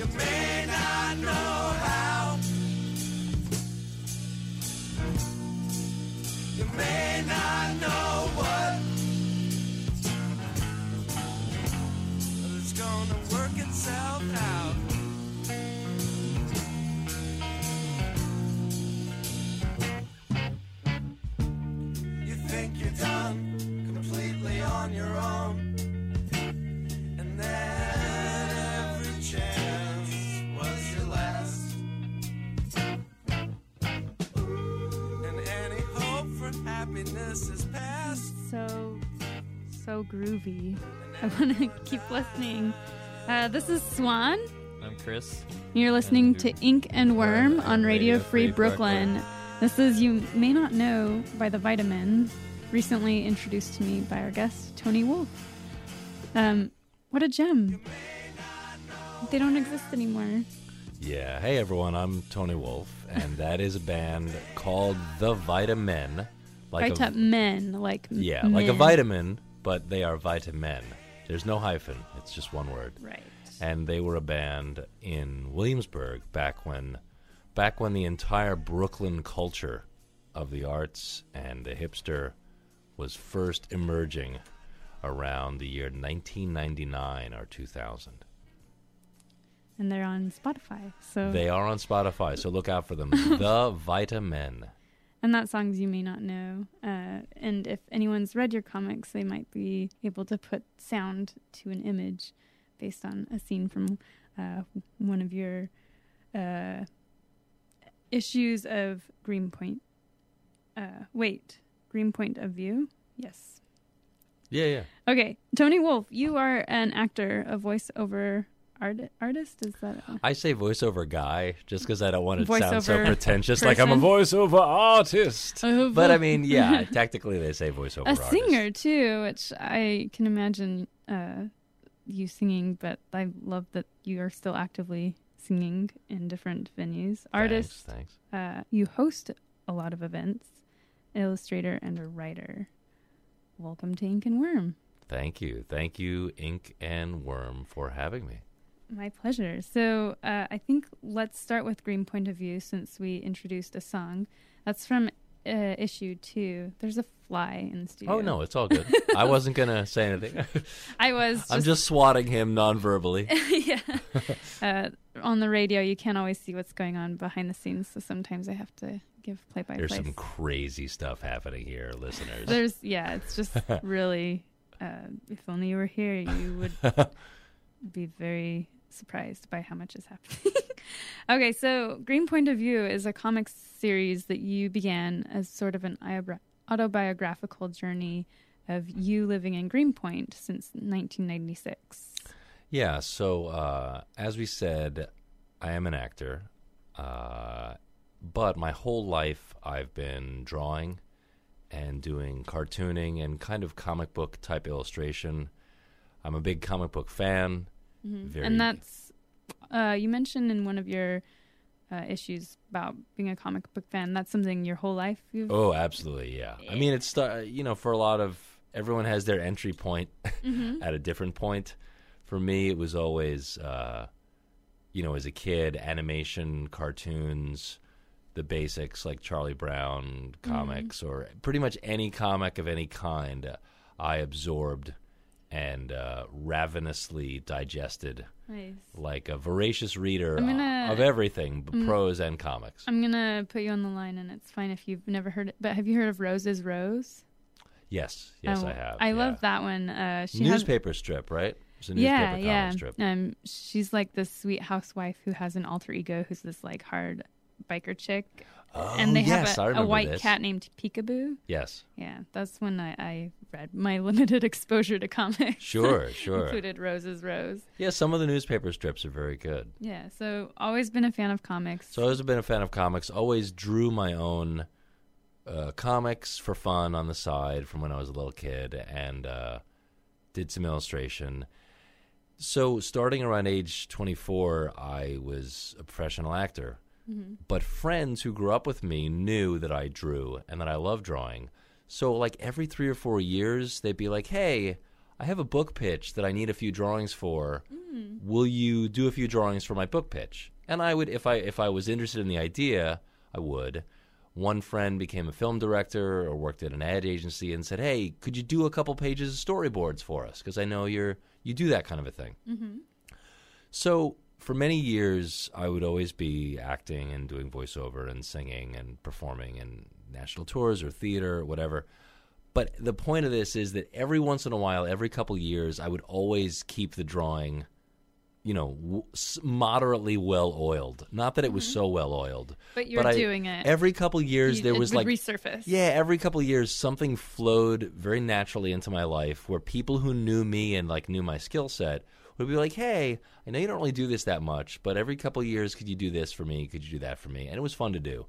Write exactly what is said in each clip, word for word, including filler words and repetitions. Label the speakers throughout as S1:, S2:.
S1: may not know how. You may not know what. But it's gonna work itself out. You think you're done completely on your own. And then every chance was your last. And any hope for happiness is past.
S2: So, so groovy. I want to keep listening. Uh, this is Swan.
S3: I'm Chris.
S2: You're listening to Ink and Worm on Radio Free Brooklyn. This is You May Not Know by The Vitamin, recently introduced to me by our guest, Tony Wolf. Um, what a gem. They don't exist anymore.
S4: Yeah. Hey, everyone. I'm Tony Wolf, and that is a band called The Vitamin. Like
S2: Vitamin, like
S4: Yeah,
S2: men.
S4: like a vitamin, but they are Vitamin. There's no hyphen. It's just one word.
S2: Right.
S4: And they were a band in Williamsburg back when, back when the entire Brooklyn culture of the arts and the hipster was first emerging around the year nineteen ninety-nine or two thousand.
S2: And they're on Spotify. So
S4: They are on Spotify, so look out for them. The Vitamin.
S2: And that song's You May Not Know. Uh, and if anyone's read your comics, they might be able to put sound to an image based on a scene from uh, one of your uh, issues of Greenpoint. Uh, wait, Greenpoint of View? Yes.
S4: Yeah, yeah.
S2: Okay, Tony Wolf, you are an actor, a voiceover art- artist? Is that a-
S4: I say voiceover guy just because I don't want it to sound so
S2: Voiceover
S4: pretentious,
S2: person?
S4: like I'm a voiceover artist.
S2: Uh,
S4: But I mean, yeah, technically they say voiceover
S2: a
S4: artist.
S2: singer too, which I can imagine uh, you singing, but I love that you are still actively singing in different venues. Artist,
S4: Thanks, thanks.
S2: Uh, you host a lot of events, illustrator and a writer. Welcome to Ink and Worm.
S4: Thank you. Thank you, Ink and Worm, for having me.
S2: My pleasure. So uh, I think let's start with Green Point of View since we introduced a song. That's from uh, issue two. There's a fly in the studio.
S4: Oh, no, it's all good. I wasn't going to say anything.
S2: I was just...
S4: I'm just swatting him non-verbally.
S2: yeah. Uh, on the radio, you can't always see what's going on behind the scenes, so sometimes I have to give play-by-play.
S4: There's some crazy stuff happening here, listeners.
S2: There's, yeah, it's just really, uh, if only you were here, you would be very surprised by how much is happening. Okay, so Green Point of View is a comic series that you began as sort of an autobiographical journey of you living in Greenpoint since nineteen ninety-six.
S4: Yeah, so uh, as we said, I am an actor, uh, but my whole life I've been drawing and doing cartooning and kind of comic book type illustration. I'm a big comic book fan.
S2: Mm-hmm.
S4: Very...
S2: And that's, uh, you mentioned in one of your uh, issues about being a comic book fan. That's something your whole life you've...
S4: Oh, absolutely, yeah. I mean, it's, uh, you know, for a lot of, everyone has their entry point
S2: mm-hmm.
S4: at a different point. For me, it was always, uh, you know, as a kid, animation, cartoons, the basics like Charlie Brown comics, mm-hmm. or pretty much any comic of any kind, uh, I absorbed and uh, ravenously digested.
S2: Nice. Like
S4: a voracious reader
S2: gonna,
S4: of everything,
S2: mm,
S4: prose and comics.
S2: I'm going to put you on the line, and it's fine if you've never heard it. But have you heard of Rose is Rose?
S4: Yes, yes,
S2: oh,
S4: I have.
S2: I
S4: yeah.
S2: love that one. Uh, she
S4: newspaper
S2: has,
S4: strip, right? It's a
S2: yeah,
S4: newspaper
S2: yeah.
S4: comic strip.
S2: Um, she's like this sweet housewife who has an alter ego who's this like hard biker chick.
S4: Oh,
S2: and they
S4: yes,
S2: have a,
S4: I
S2: a white
S4: this.
S2: cat named Peekaboo.
S4: Yes.
S2: Yeah, that's when I, I read my limited exposure to comics.
S4: Sure, sure.
S2: Included Rose is Rose.
S4: Yeah, some of the newspaper strips are very good.
S2: Yeah, so always been a fan of comics.
S4: So always been a fan of comics. Always drew my own uh, comics for fun on the side from when I was a little kid, and uh, did some illustration. So starting around age twenty-four, I was a professional actor. Mm-hmm. But friends who grew up with me knew that I drew and that I love drawing. So like every three or four years, they'd be like, hey, I have a book pitch that I need a few drawings for.
S2: Mm.
S4: will you do a few drawings for my book pitch? And I would, if I if I was interested in the idea, I would. One friend became a film director or worked at an ad agency and said, hey, could you do a couple pages of storyboards for us? Because I know you're you do that kind of a thing.
S2: Mm-hmm.
S4: So for many years, I would always be acting and doing voiceover and singing and performing in national tours or theater or whatever. But the point of this is that every once in a while, every couple years, I would always keep the drawing, you know, w- moderately well-oiled. Not that it was
S2: Mm-hmm.
S4: so well-oiled.
S2: But you're
S4: but I,
S2: doing it.
S4: Every couple years,
S2: You-
S4: there
S2: it
S4: was
S2: would
S4: like...
S2: resurface.
S4: Yeah, every couple of years, something flowed very naturally into my life where people who knew me and like knew my skill set would be like, hey, I know you don't really do this that much, but every couple of years, could you do this for me? Could you do that for me? And it was fun to do.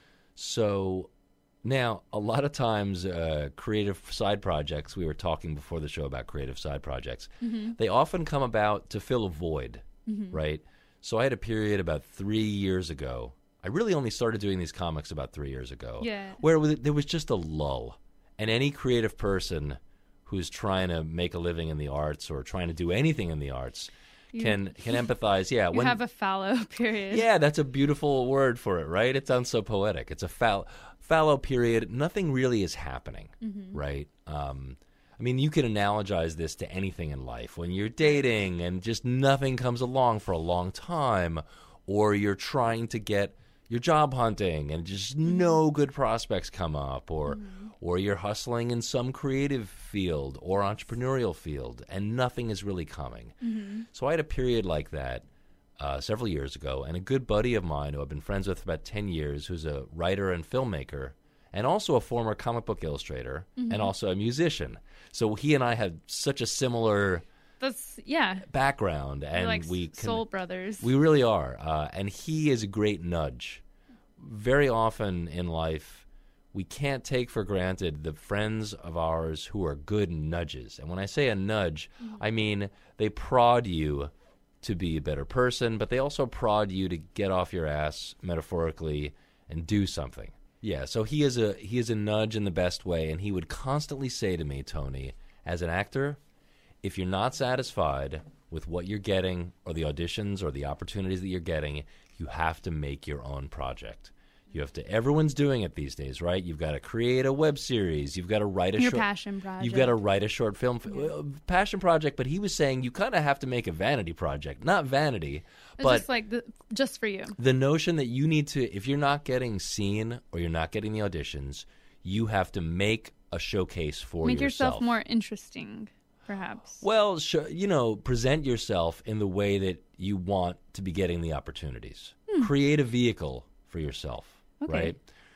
S4: So now, a lot of times, uh, creative side projects, we were talking before the show about creative side projects,
S2: Mm-hmm.
S4: they often come about to fill a void,
S2: Mm-hmm.
S4: right? So I had a period about three years ago. I really only started doing these comics about three years ago.
S2: Yeah.
S4: Where it was, there was just a lull. And any creative person who's trying to make a living in the arts or trying to do anything in the arts
S2: You-
S4: can can empathize. Yeah,
S2: You
S4: when
S2: have a fallow period.
S4: yeah, that's a beautiful word for it, right? It sounds so poetic. It's a fall- fallow period. Nothing really is happening,
S2: Mm-hmm.
S4: right? Um, I mean, you can analogize this to anything in life. When you're dating and just nothing comes along for a long time, or you're trying to get your job hunting and just no good prospects come up, or or you're hustling in some creative field or entrepreneurial field and nothing is really coming.
S2: Mm-hmm.
S4: So I had a period like that uh, several years ago, and a good buddy of mine who I've been friends with for about ten years, who's a writer and filmmaker, and also a former comic book illustrator,
S2: Mm-hmm.
S4: and also a musician. So he and I had such a similar
S2: That's yeah.
S4: background,
S2: You're
S4: and
S2: like
S4: we con-
S2: soul brothers.
S4: we really are. Uh, and he is a great nudge. Very often in life, we can't take for granted the friends of ours who are good nudges. And when I say a nudge, I mean they prod you to be a better person, but they also prod you to get off your ass, metaphorically, and do something. Yeah, so he is a he is a nudge in the best way, and he would constantly say to me, Tony, as an actor, if you're not satisfied with what you're getting or the auditions or the opportunities that you're getting, you have to make your own project. You have to. Everyone's doing it these days, right? You've got to create a web series. You've got to write a
S2: Your
S4: short,
S2: passion project.
S4: You've got to write a short film, uh, passion project. But he was saying you kind of have to make a vanity project, not vanity,
S2: It's
S4: but
S2: just like the, just for you.
S4: the notion that you need to, if you're not getting seen or you're not getting the auditions, you have to make a showcase for
S2: Make
S4: yourself.
S2: yourself more interesting, perhaps.
S4: Well, sh- you know, present yourself in the way that you want to be getting the opportunities. Create a vehicle for yourself,
S2: Okay.
S4: right?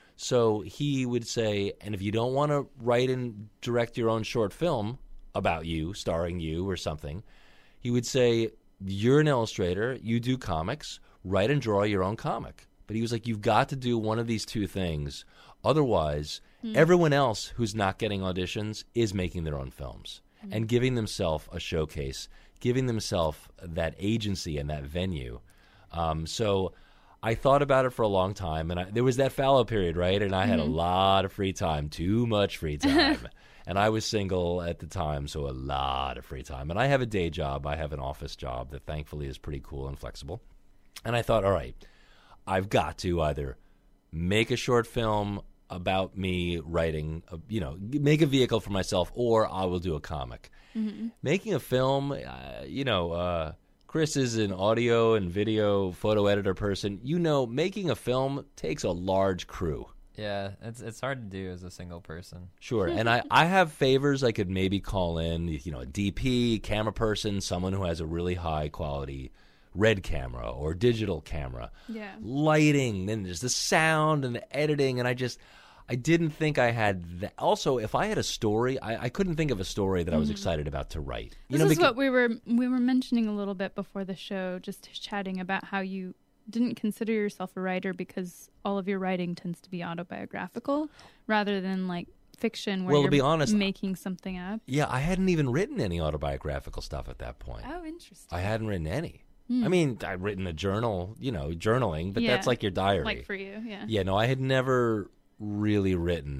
S4: So he would say, and if you don't want to write and direct your own short film about you, starring you or something, he would say, you're an illustrator, you do comics, write and draw your own comic. But he was like, you've got to do one of these two things. Otherwise, everyone else who's not getting auditions is making their own films and giving themselves a showcase, giving themselves that agency and that venue. Um, so I thought about it for a long time, and I, there was that fallow period, right? And I had a lot of free time, too much free time. And I was single at the time, so a lot of free time. And I have a day job. I have an office job that thankfully is pretty cool and flexible. And I thought, all right, I've got to either make a short film about me writing, a, you know, make a vehicle for myself, or I will do a comic.
S2: Mm-hmm.
S4: Making a film, uh, you know, uh, Chris is an audio and video photo editor person. You know, making a film takes a large crew.
S3: Yeah, it's it's hard to do as a single person.
S4: Sure, and I, I have favors I could maybe call in, you know, a D P, camera person, someone who has a really high quality red camera or digital camera.
S2: Yeah.
S4: Lighting, then there's the sound and the editing, and I just, I didn't think I had that. Also, if I had a story, I, I couldn't think of a story that I was excited about to write. You
S2: This
S4: know,
S2: is
S4: becau-
S2: what we were we were mentioning a little bit before the show, just chatting about how you didn't consider yourself a writer because all of your writing tends to be autobiographical rather than like fiction where
S4: Well, to
S2: you're
S4: be honest,
S2: making something up.
S4: Yeah, I hadn't even written any autobiographical stuff at that point.
S2: Oh, interesting.
S4: I hadn't written any. I mean, I'd written a journal, you know, journaling, but that's
S2: Yeah,
S4: like your diary.
S2: Like for you, yeah.
S4: Yeah, no, I had never really written.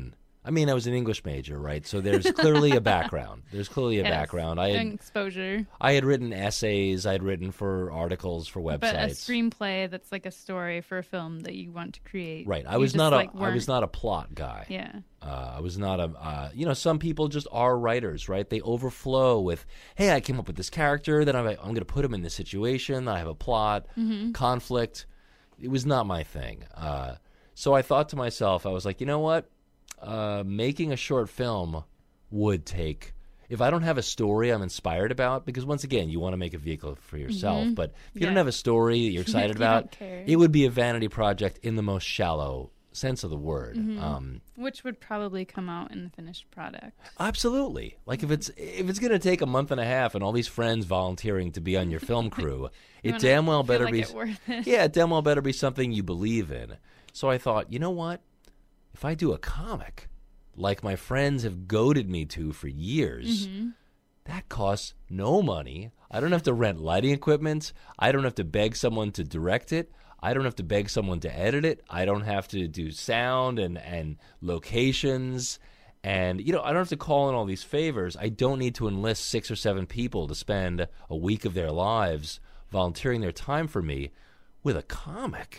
S4: I mean, I was an English major, right? So there's clearly a background. There's clearly a
S2: Yes.
S4: background. I had
S2: And exposure.
S4: I had written essays. I had written for articles for websites.
S2: But a screenplay that's like a story for a film that you want to create.
S4: Right. I
S2: You
S4: was
S2: just,
S4: not a
S2: like,
S4: I was
S2: weren't-
S4: not a plot guy.
S2: Yeah.
S4: Uh, I was not a, uh, you know, some people just are writers, right? They overflow with, hey, I came up with this character, then I'm, I'm going to put him in this situation, I have a plot,
S2: Mm-hmm.
S4: conflict. It was not my thing. Uh, so I thought to myself, I was like, you know what? Uh, making a short film would take, if I don't have a story I'm inspired about, because once again, you want to make a vehicle for yourself, but if you don't
S2: Yeah.
S4: have a story that you're excited
S2: You don't
S4: about,
S2: care.
S4: it would be a vanity project in the most shallow sense of the word. Um,
S2: Which would probably come out in the finished product.
S4: Absolutely. Like if it's if it's going to take a month and a half and all these friends volunteering to be on your film crew, it
S2: wanna
S4: damn well
S2: feel
S4: better
S2: like
S4: be
S2: it worth it.
S4: yeah, it damn well better be something you believe in. So I thought, you know what? If I do a comic, like my friends have goaded me to for years,
S2: Mm-hmm.
S4: that costs no money. I don't have to rent lighting equipment. I don't have to beg someone to direct it. I don't have to beg someone to edit it. I don't have to do sound and, and locations. And, you know, I don't have to call in all these favors. I don't need to enlist six or seven people to spend a week of their lives volunteering their time for me. With a comic,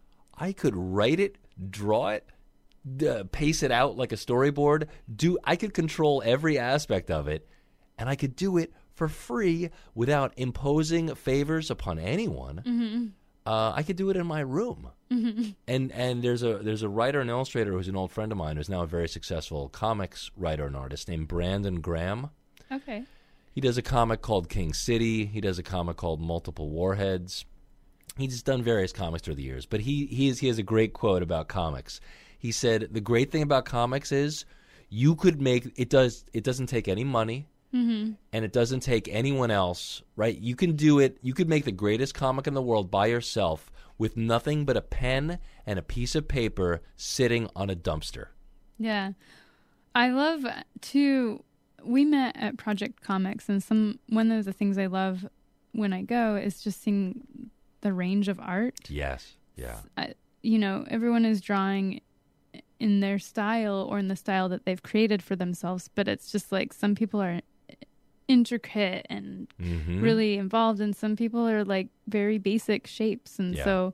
S4: I could write it, draw it, d- pace it out like a storyboard. Do I could control every aspect of it, and I could do it for free without imposing favors upon anyone.
S2: Mm-hmm.
S4: Uh, I could do it in my room.
S2: Mm-hmm.
S4: And and there's a there's a writer and illustrator who's an old friend of mine who's now a very successful comics writer and artist named Brandon Graham.
S2: Okay.
S4: He does a comic called King City. He does a comic called Multiple Warheads. He's done various comics through the years, but he he, is, he has a great quote about comics. He said, the great thing about comics is you could make it does it doesn't take any money.
S2: Mm-hmm.
S4: And it doesn't take anyone else, right? You can do it. You could make the greatest comic in the world by yourself with nothing but a pen and a piece of paper sitting on a dumpster.
S2: Yeah. I love to we met at Project Comics, and some one of the things I love when I go is just seeing the range of art.
S4: Yes. Yeah.
S2: I, you know, everyone is drawing in their style or in the style that they've created for themselves, but it's just like some people are intricate and
S4: Mm-hmm.
S2: really involved, and some people are like very basic shapes, and
S4: Yeah.
S2: so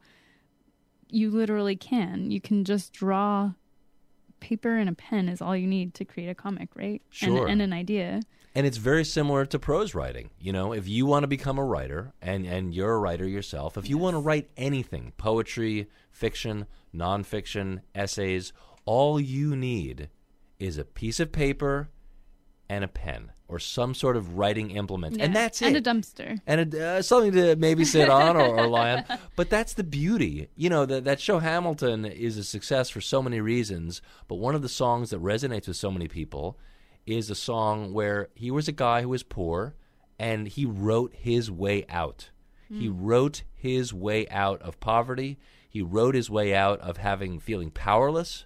S2: you literally can you can just draw. Paper and a pen is all you need to create a comic, right?
S4: Sure.
S2: And, and an idea.
S4: And it's very similar to prose writing. You know, if you want to become a writer, and, and you're a writer yourself, if you want to write anything, poetry, fiction, nonfiction, essays, all you need is a piece of paper and a pen or some sort of writing implement. And
S2: Yeah.
S4: that's
S2: and
S4: it.
S2: a dumpster.
S4: and a, uh, something to maybe sit on or, or lie on. But that's the beauty. You know, the, that show Hamilton is a success for so many reasons, but one of the songs that resonates with so many people is a song where he was a guy who was poor, and he wrote his way out. He wrote his way out of poverty. He wrote his way out of having feeling powerless.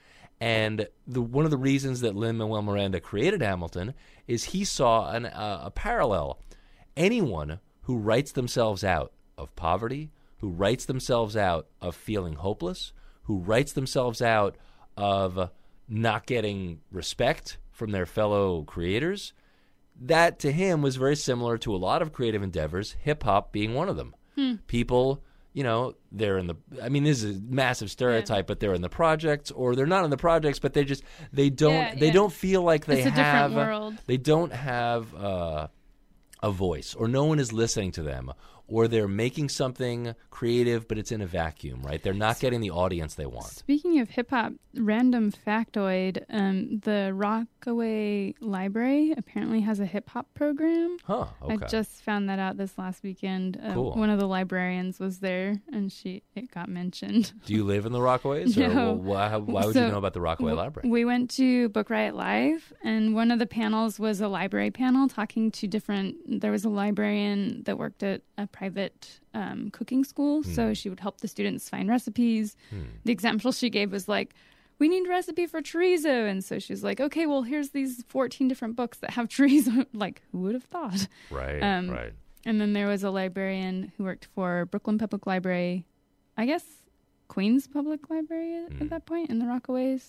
S4: And the, one of the reasons that Lin-Manuel Miranda created Hamilton is he saw an, uh, a parallel. Anyone who writes themselves out of poverty, who writes themselves out of feeling hopeless, who writes themselves out of not getting respect from their fellow creators, that to him was very similar to a lot of creative endeavors, hip-hop being one of them. People... You know, they're in the, I mean, this is a massive stereotype, but they're in the projects, or they're not in the projects, but they just, they don't,
S2: Yeah,
S4: they
S2: yeah.
S4: don't feel like they
S2: It's a
S4: have,
S2: different world.
S4: they don't have uh, a voice, or no one is listening to them, or they're making something creative, but it's in a vacuum, right? They're not getting the audience they want.
S2: Speaking of hip hop, random factoid: um, the Rockaway Library apparently has a hip hop program.
S4: Huh, okay.
S2: I just found that out this last weekend. Uh,
S4: Cool.
S2: One of the librarians was there, and she it got mentioned.
S4: Do you live in the Rockaways? Or
S2: No.
S4: why, why would you
S2: So,
S4: know about the Rockaway
S2: w-
S4: Library?
S2: We went to Book Riot Live, and one of the panels was a library panel talking to different. There was a librarian that worked at a private um, cooking school,
S4: Hmm.
S2: so she would help the students find recipes. The example she gave was like, "We need a recipe for chorizo," and so she's like, "Okay, well, here's these fourteen different books that have chorizo." Like, who would have thought?
S4: Right,
S2: um,
S4: right.
S2: And then there was a librarian who worked for Brooklyn Public Library, I guess Queens Public Library at,
S4: Hmm.
S2: at that point in the Rockaways.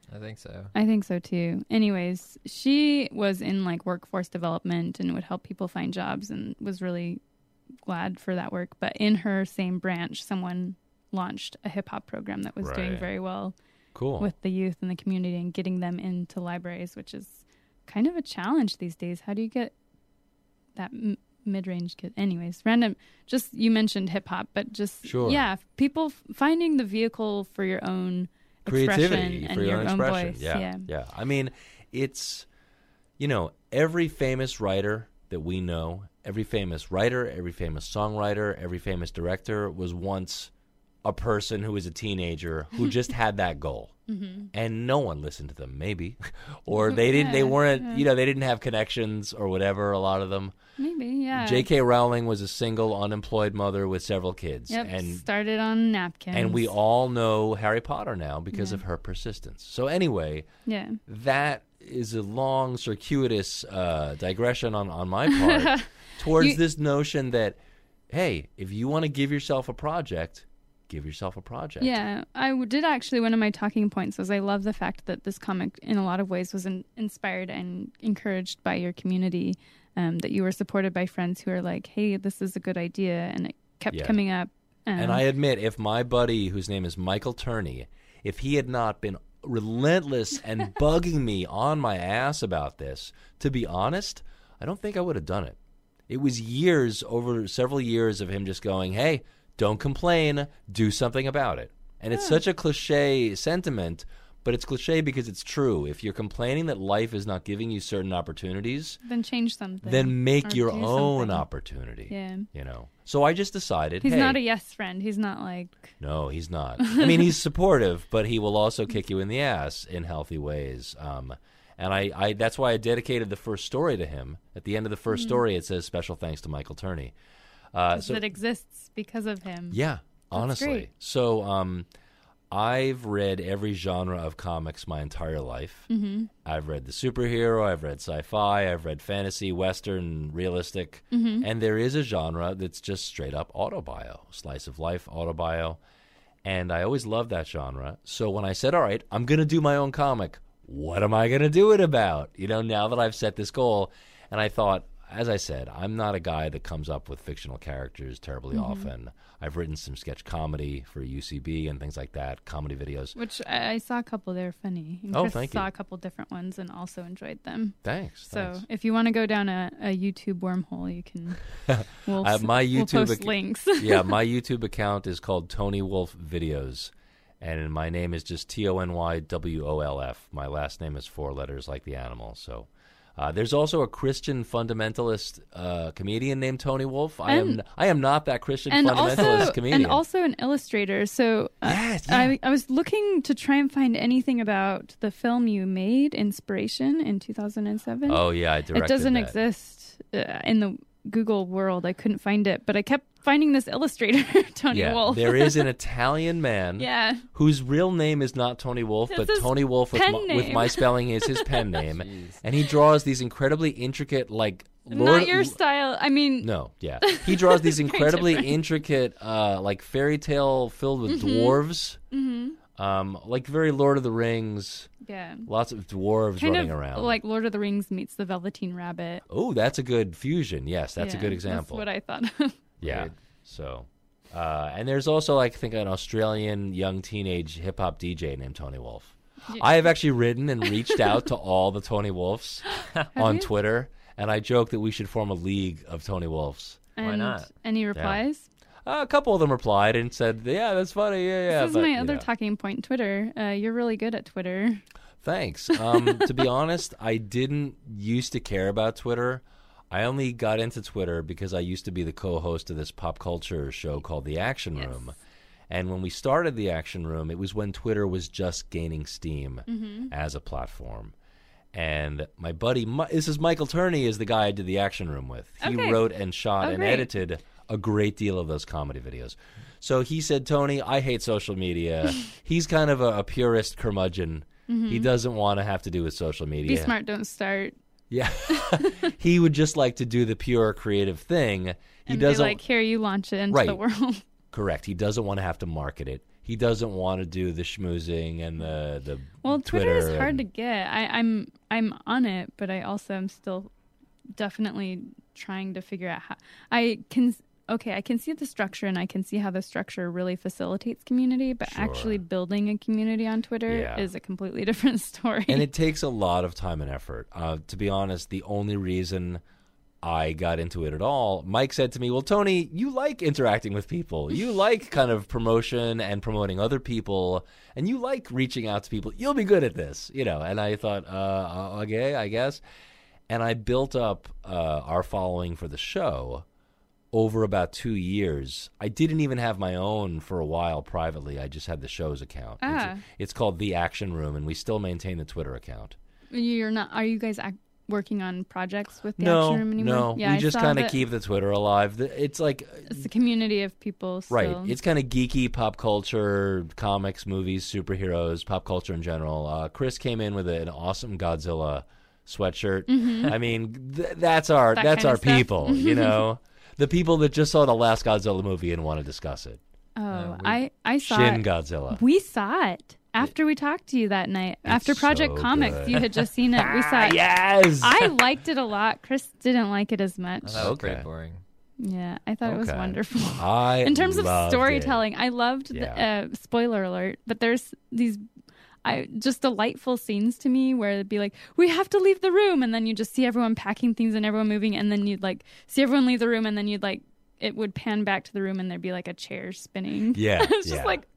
S3: I think so.
S2: I think so too. Anyways, she was in like workforce development and would help people find jobs and was really glad for that work. But in her same branch, someone launched a hip hop program that was doing
S4: Right.
S2: very well
S4: Cool.
S2: with the youth and the community and getting them into libraries, which is kind of a challenge these days. How do you get that m- mid-range kid? Anyways, random, just you mentioned hip hop, but just,
S4: Sure.
S2: yeah, people f- finding the vehicle for your own
S4: Creativity
S2: expression and
S4: for your, own
S2: own
S4: expression.
S2: voice.
S4: Yeah,
S2: Yeah.
S4: yeah. I mean, it's, you know, every famous writer that we know, every famous writer, every famous songwriter, every famous director was once a person who was a teenager who just had that goal.
S2: Mm-hmm.
S4: And no one listened to them, maybe. Or they didn't, they
S2: Yeah,
S4: weren't,
S2: yeah.
S4: you know, they didn't have connections or whatever, a lot of them.
S2: Maybe, yeah.
S4: J K. Rowling was a single, unemployed mother with several kids.
S2: Yep,
S4: And
S2: started on napkins.
S4: and we all know Harry Potter now because
S2: Yeah.
S4: of her persistence. So anyway,
S2: Yeah.
S4: that is a long, circuitous uh, digression on, on my part towards
S2: You-
S4: this notion that, hey, if you want to give yourself a project, give yourself a project.
S2: Yeah, I w- did actually. One of my talking points was I love the fact that this comic, in a lot of ways, was in- inspired and encouraged by your community. Um, that you were supported by friends who are like, "Hey, this is a good idea," and it kept
S4: Yeah.
S2: coming up. Um,
S4: And I admit, if my buddy, whose name is Michael Turney, if he had not been relentless and bugging me on my ass about this, to be honest, I don't think I would have done it. It was years, over several years of him just going, hey, don't complain, do something about it. And it's such a cliche sentiment, but it's cliche because it's true. If you're complaining that life is not giving you certain opportunities,
S2: then change something.
S4: then make
S2: or
S4: your
S2: do
S4: own
S2: something.
S4: opportunity.
S2: Yeah.
S4: You know. So I just decided,
S2: He's
S4: hey,
S2: not a yes friend. He's not like.
S4: no, he's not. I mean, he's supportive, but he will also kick you in the ass in healthy ways. Um, and I, I, that's why I dedicated the first story to him. At the end of the first
S2: Mm.
S4: story, it says special thanks to Michael Turney. Uh, so
S2: that exists because of him.
S4: yeah, honestly.
S2: great.
S4: So um, I've read every genre of comics my entire life.
S2: Mm-hmm.
S4: I've read the superhero, I've read sci-fi, I've read fantasy, western, realistic,
S2: Mm-hmm.
S4: and there is a genre that's just straight up autobio, slice of life autobio, and I always loved that genre. So when I said, all right, I'm going to do my own comic, what am I going to do it about? You know, now that I've set this goal, and I thought, as I said, I'm not a guy that comes up with fictional characters terribly
S2: Mm-hmm.
S4: often. I've written some sketch comedy for U C B and things like that, comedy videos.
S2: Which I, I saw a couple. They're funny. And
S4: Oh,
S2: Chris
S4: thank
S2: saw
S4: you.
S2: a couple different ones and also enjoyed them.
S4: Thanks.
S2: So
S4: thanks.
S2: if you want to go down a, a YouTube wormhole, you can. We'll,
S4: I have my
S2: s- we'll
S4: YouTube
S2: post
S4: ac-
S2: links.
S4: yeah, my YouTube account is called Tony Wolf Videos, and my name is just T O N Y W O L F. My last name is four letters like the animal. So uh, there's also a Christian fundamentalist uh, comedian named Tony Wolf. I am
S2: And-
S4: I am not that Christian
S2: and
S4: fundamentalist
S2: also,
S4: comedian.
S2: and also an illustrator. So uh,
S4: Yes, yeah.
S2: I, I was looking to try and find anything about the film you made, Inspiration, in two thousand seven.
S4: oh yeah, I directed
S2: it doesn't
S4: that.
S2: exist uh, in the Google world. I couldn't find it, but I kept finding this illustrator, Tony
S4: Yeah,
S2: Wolf.
S4: there is an Italian man
S2: yeah,
S4: whose real name is not Tony Wolf,
S2: It's
S4: but
S2: his
S4: Tony Wolf with
S2: pen
S4: my, with
S2: name.
S4: my spelling is his pen name,
S3: Jeez.
S4: and he draws these incredibly intricate, like
S2: not your style. I mean,
S4: No, yeah, he draws these incredibly intricate, uh, like fairy tale filled with dwarves,
S2: mm-hmm.
S4: um, like very Lord of the Rings.
S2: yeah,
S4: Lots of dwarves
S2: kind
S4: running
S2: of
S4: around.
S2: like Lord of the Rings meets the Velveteen Rabbit.
S4: oh, that's a good fusion. Yes, that's a
S2: Yeah,
S4: good example.
S2: That's what I thought of.
S4: Yeah.
S3: Weird.
S4: So, uh, and there's also like I think an Australian young teenage hip hop D J named Tony Wolf.
S2: Yeah.
S4: I have actually written and reached out to all the Tony Wolfs on
S2: you?
S4: Twitter, and I joke that we should form a league of Tony Wolfs.
S2: And
S3: Why not?
S2: Any replies?
S4: Uh, a couple of them replied and said, "Yeah, that's funny. Yeah, yeah."
S2: this is
S4: but,
S2: my
S4: you
S2: other
S4: know.
S2: talking point. Twitter. Uh, you're really good at Twitter.
S4: Thanks. Um, to be honest, I didn't used to care about Twitter. I only got into Twitter because I used to be the co-host of this pop culture show called The Action
S2: Yes.
S4: Room. And when we started The Action Room, it was when Twitter was just gaining steam
S2: Mm-hmm.
S4: as a platform. And my buddy, Mi- this is Michael Turney, is the guy I did The Action Room with. He
S2: Okay.
S4: wrote and shot
S2: Oh,
S4: and
S2: great.
S4: edited a great deal of those comedy videos. So he said, Tony, I hate social media. He's kind of a, a purist curmudgeon. He doesn't want to have to do with social media.
S2: Mm-hmm. Be smart, don't start.
S4: Yeah. He would just like to do the pure creative thing. He
S2: And
S4: doesn't
S2: be like, here, you launch it into
S4: Right.
S2: the world.
S4: Correct. He doesn't want to have to market it. he doesn't want to do the schmoozing and the the
S2: Well, Twitter,
S4: Twitter
S2: is hard
S4: and-
S2: to get. I, I'm I'm on it, but I also am still definitely trying to figure out how I can. Okay, I can see the structure and I can see how the structure really facilitates community, but
S4: Sure.
S2: actually building a community on Twitter
S4: Yeah.
S2: is a completely different story.
S4: And it takes a lot of time and effort. Uh, to be honest, the only reason I got into it at all, Mike said to me, well, Tony, you like interacting with people. You like kind of promotion and promoting other people, and you like reaching out to people. You'll be good at this, you know. And I thought, uh, okay, I guess. And I built up uh, our following for the show over about two years. I didn't even have my own for a while privately. I just had the show's account.
S2: Ah.
S4: It's, it's called The Action Room, and we still maintain the Twitter account.
S2: You're not. Are you guys ac- working on projects with the
S4: No,
S2: Action Room anymore?
S4: no.
S2: Yeah,
S4: we
S2: I
S4: just
S2: saw
S4: kind of
S2: that
S4: keep the Twitter alive. The- It's like,
S2: It's a community of people. Still.
S4: right, it's kind of geeky pop culture, comics, movies, superheroes, pop culture in general. Uh, Chris came in with an awesome Godzilla sweatshirt. I mean, th- that's our
S2: That
S4: that's
S2: kind
S4: our
S2: of stuff.
S4: people, you know? The people that just saw the last Godzilla movie and want to discuss it.
S2: Oh,
S3: Uh, we-
S2: I I saw
S4: Shin
S2: it.
S4: Godzilla.
S2: We saw it after we talked to you that night. After Project
S4: so
S2: Comics,
S4: good.
S2: you had just seen it. We saw it.
S4: Yes!
S2: I liked it a lot. Chris didn't like it as much.
S3: I thought it was
S4: Okay.
S3: pretty boring.
S2: Yeah, I thought it was
S4: Okay.
S2: wonderful.
S4: I
S2: In terms of
S4: loved
S2: storytelling,
S4: it.
S2: I loved
S4: Yeah.
S2: the uh, spoiler alert, but there's these I just delightful scenes to me where it'd be like, we have to leave the room, and then you just see everyone packing things and everyone moving, and then you'd like see everyone leave the room, and then you'd like it would pan back to the room and there'd be like a chair spinning.
S4: Yeah,
S2: it's
S4: yeah.
S2: just like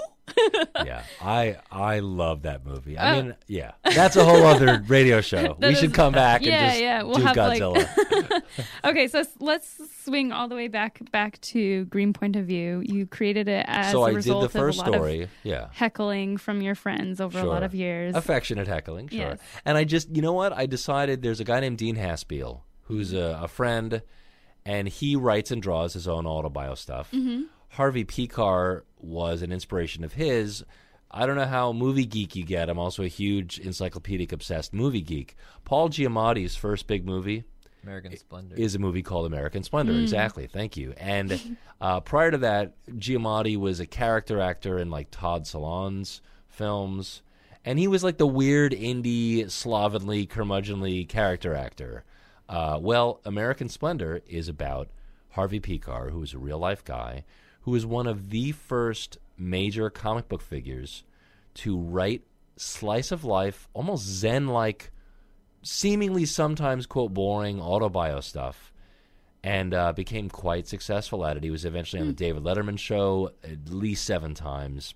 S4: Yeah, I I love that movie. I
S2: Oh.
S4: mean, yeah, that's a whole other radio show.
S2: That
S4: we should
S2: is-
S4: come back
S2: yeah,
S4: and just
S2: yeah, we'll
S4: do
S2: have, like-
S4: Godzilla.
S2: Okay, so s- let's swing all the way back back to Green Point of View. You created it as
S4: so
S2: a
S4: I did
S2: result
S4: the first
S2: of a lot
S4: story.
S2: of
S4: Yeah,
S2: heckling from your friends over a lot
S4: Sure.
S2: of years.
S4: affectionate heckling, sure.
S2: Yes.
S4: And I just, you know what? I decided there's a guy named Dean Haspiel who's a, a friend, and he writes and draws his own autobio stuff.
S2: Mm-hmm.
S4: Harvey Pekar was an inspiration of his. I don't know how movie geek you get. I'm also a huge encyclopedic obsessed movie geek. Paul Giamatti's first big movie
S3: American Splendor.
S4: is a movie called American Splendor.
S2: Mm.
S4: Exactly. Thank you. And uh, prior to that, Giamatti was a character actor in like Todd Solondz films. And he was like the weird indie, slovenly, curmudgeonly character actor. Uh, well, American Splendor is about Harvey Pekar, who is a real life guy, who is one of the first major comic book figures to write slice of life, almost Zen-like, seemingly sometimes, quote, boring autobio stuff, and uh, became quite successful at it. He was eventually on the David Letterman show at least seven times.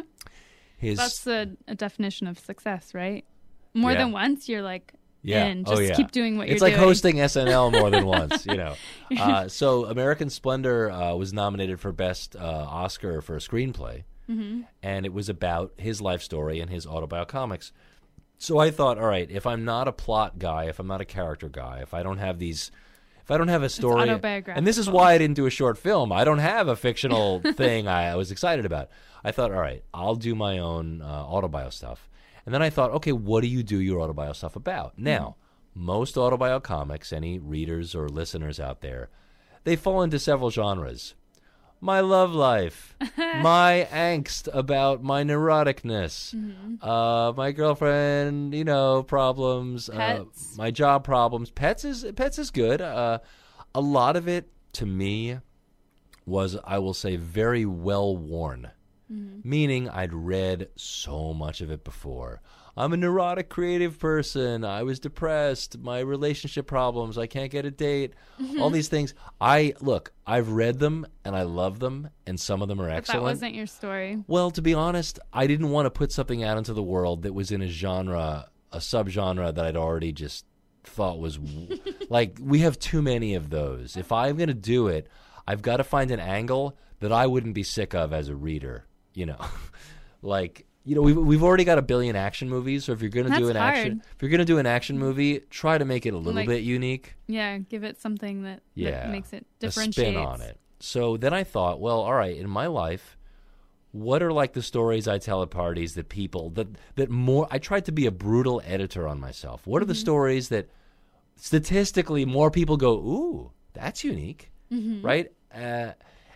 S4: His
S2: That's the a definition of success, right? More
S4: Yeah.
S2: than once, you're like,
S4: Yeah.
S2: in.
S4: Oh,
S2: Just
S4: yeah.
S2: keep doing what
S4: it's
S2: you're
S4: like
S2: doing.
S4: hosting S N L more than once, you know. Uh, so American Splendor uh, was nominated for Best uh, Oscar for a screenplay,
S2: Mm-hmm.
S4: and it was about his life story and his autobiocomics. So I thought, all right, if I'm not a plot guy, if I'm not a character guy, if I don't have these, if I don't have a story,
S2: autobiographical.
S4: and this is why I didn't do a short film. I don't have a fictional thing I, I was excited about. I thought, all right, I'll do my own uh, autobio stuff. And then I thought, okay, what do you do your autobio stuff about? Now, most autobio comics, any readers or listeners out there, they fall into several genres. My love life, my angst about my neuroticness, uh, my girlfriend, you know, problems, uh,
S2: Pets.
S4: my job problems. Pets is pets is good. Uh, a lot of it, to me, was, I will say, very well worn. Meaning I'd read so much of it before. I'm a neurotic creative person. I was depressed. My relationship problems. I can't get a date. All these things. I look, I've read them and I love them, and some of them are
S2: But
S4: excellent.
S2: that wasn't your story.
S4: Well, to be honest, I didn't want to put something out into the world that was in a genre, a subgenre that I'd already just thought was w- like, we have too many of those. If I'm going to do it, I've got to find an angle that I wouldn't be sick of as a reader, you know. Like, you know, we've, we've already got a billion action movies, so if you're going to do
S2: That's
S4: an action,
S2: hard.
S4: if you're going to do an action movie, try to make it a little
S2: Like,
S4: bit unique.
S2: Yeah, give it something that,
S4: Yeah.
S2: that makes it
S4: A
S2: differentiates.
S4: spin on it. So then I thought, well, all right, in my life, what are like the stories I tell at parties that people that that more I tried to be a brutal editor on myself. What are the stories that statistically more people go, "Ooh, that's unique." Right? Uh,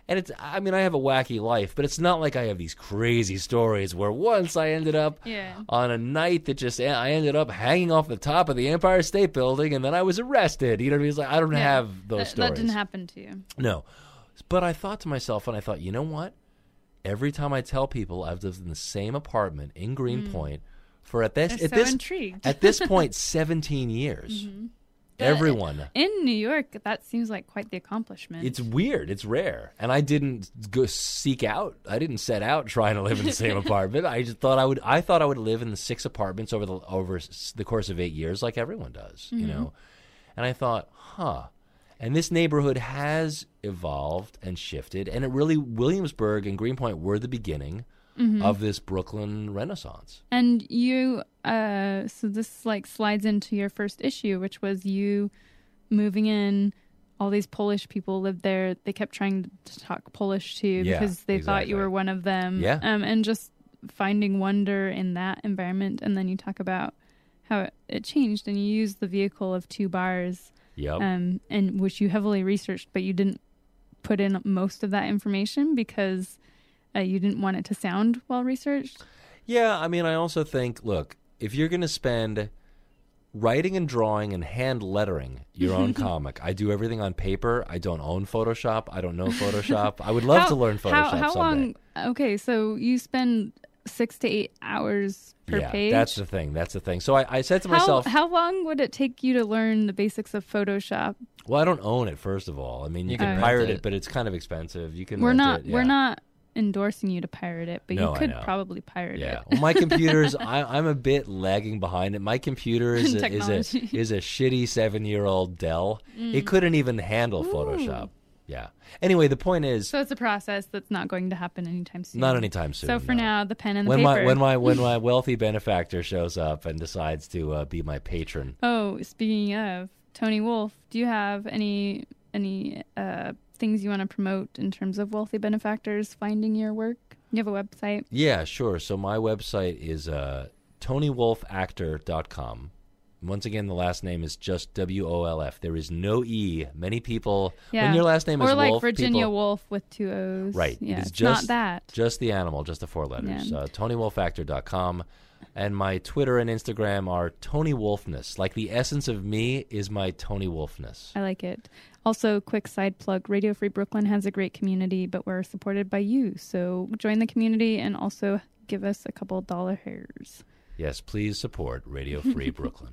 S4: And it's, I mean, I have a wacky life, but it's not like I have these crazy stories where once I ended up
S2: Yeah.
S4: on a night that just, I ended up hanging off the top of the Empire State Building and then I was arrested. You know what I mean? It's like, I don't
S2: Yeah.
S4: have those
S2: That,
S4: stories.
S2: that didn't happen to you.
S4: No. But I thought to myself, and I thought, you know what? Every time I tell people I've lived in the same apartment in Greenpoint for at this,
S2: They're
S4: at
S2: so
S4: this,
S2: intrigued.
S4: at this point, seventeen years.
S2: Mm-hmm.
S4: Everyone.
S2: In New York, that seems like quite the accomplishment.
S4: It's weird. It's rare. And I didn't go seek out. I didn't set out trying to live in the same apartment. I just thought I would. I thought I would live in the six apartments over the over s- the course of eight years, like everyone does. You know. And I thought, huh. And this neighborhood has evolved and shifted, and it really Williamsburg and Greenpoint were the beginning of this Brooklyn Renaissance.
S2: And you, uh, so this like slides into your first issue, which was you moving in. All these Polish people lived there. They kept trying to talk Polish to you
S4: Yeah,
S2: because they thought you
S4: exactly.
S2: were one of them.
S4: Yeah.
S2: Um, and just finding wonder in that environment. And then you talk about how it, it changed, and you used the vehicle of two bars,
S4: Yep.
S2: um, and which you heavily researched, but you didn't put in most of that information because uh, you didn't want it to sound well researched.
S4: Yeah, I mean, I also think, look, if you're going to spend writing and drawing and hand lettering your own comic, I do everything on paper. I don't own Photoshop. I don't know Photoshop. I would love
S2: How-
S4: to learn Photoshop
S2: How, how
S4: someday.
S2: long? Okay, so you spend six to eight hours per
S4: yeah,
S2: page.
S4: that's the thing. That's the thing. So I, I said to
S2: how,
S4: myself,
S2: how long would it take you to learn the basics of Photoshop?
S4: well, I don't own it, first of all. I mean, you,
S3: You
S4: can
S2: can
S3: rent
S4: pirate
S3: it.
S4: it, but it's kind of expensive. You can
S2: We're
S4: rent
S2: not.
S4: it,
S2: We're
S4: yeah.
S2: not endorsing you to pirate it, but
S4: No,
S2: you
S4: I
S2: could
S4: know.
S2: probably pirate
S4: Yeah,
S2: it.
S4: well, my computer's. I, I'm a bit lagging behind it. My computer is a, is a
S2: Technology.
S4: is a shitty seven year old Dell.
S2: Mm.
S4: It couldn't even handle Photoshop. Yeah. Anyway, the point is,
S2: So it's a process that's not going to happen anytime soon.
S4: not anytime soon.
S2: So for
S4: no.
S2: now, the pen and the
S4: when
S2: paper.
S4: my when my when my wealthy benefactor shows up and decides to uh, be my patron.
S2: Oh, speaking of Tony Wolf, do you have any any uh, things you want to promote in terms of wealthy benefactors finding your work? You have a website.
S4: Yeah, sure. So my website is uh, tony wolf actor dot com. Once again, the last name is just W O L F. There is no E. Many people,
S2: Yeah.
S4: when your last name
S2: or
S4: is
S2: like
S4: Wolf,
S2: Virginia
S4: people,
S2: Woolf with two O's.
S4: Right.
S2: Yeah,
S4: It is
S2: it's
S4: just-
S2: not that.
S4: just the animal, just the four letters.
S2: Yeah.
S4: Uh, tony wolf actor dot com. And my Twitter and Instagram are Tony Wolfness. Like the essence of me is my Tony Wolfness.
S2: I like it. Also, quick side plug, Radio Free Brooklyn has a great community, but we're supported by you. So join the community and also give us a couple dollar hairs.
S4: Yes, please support Radio Free Brooklyn.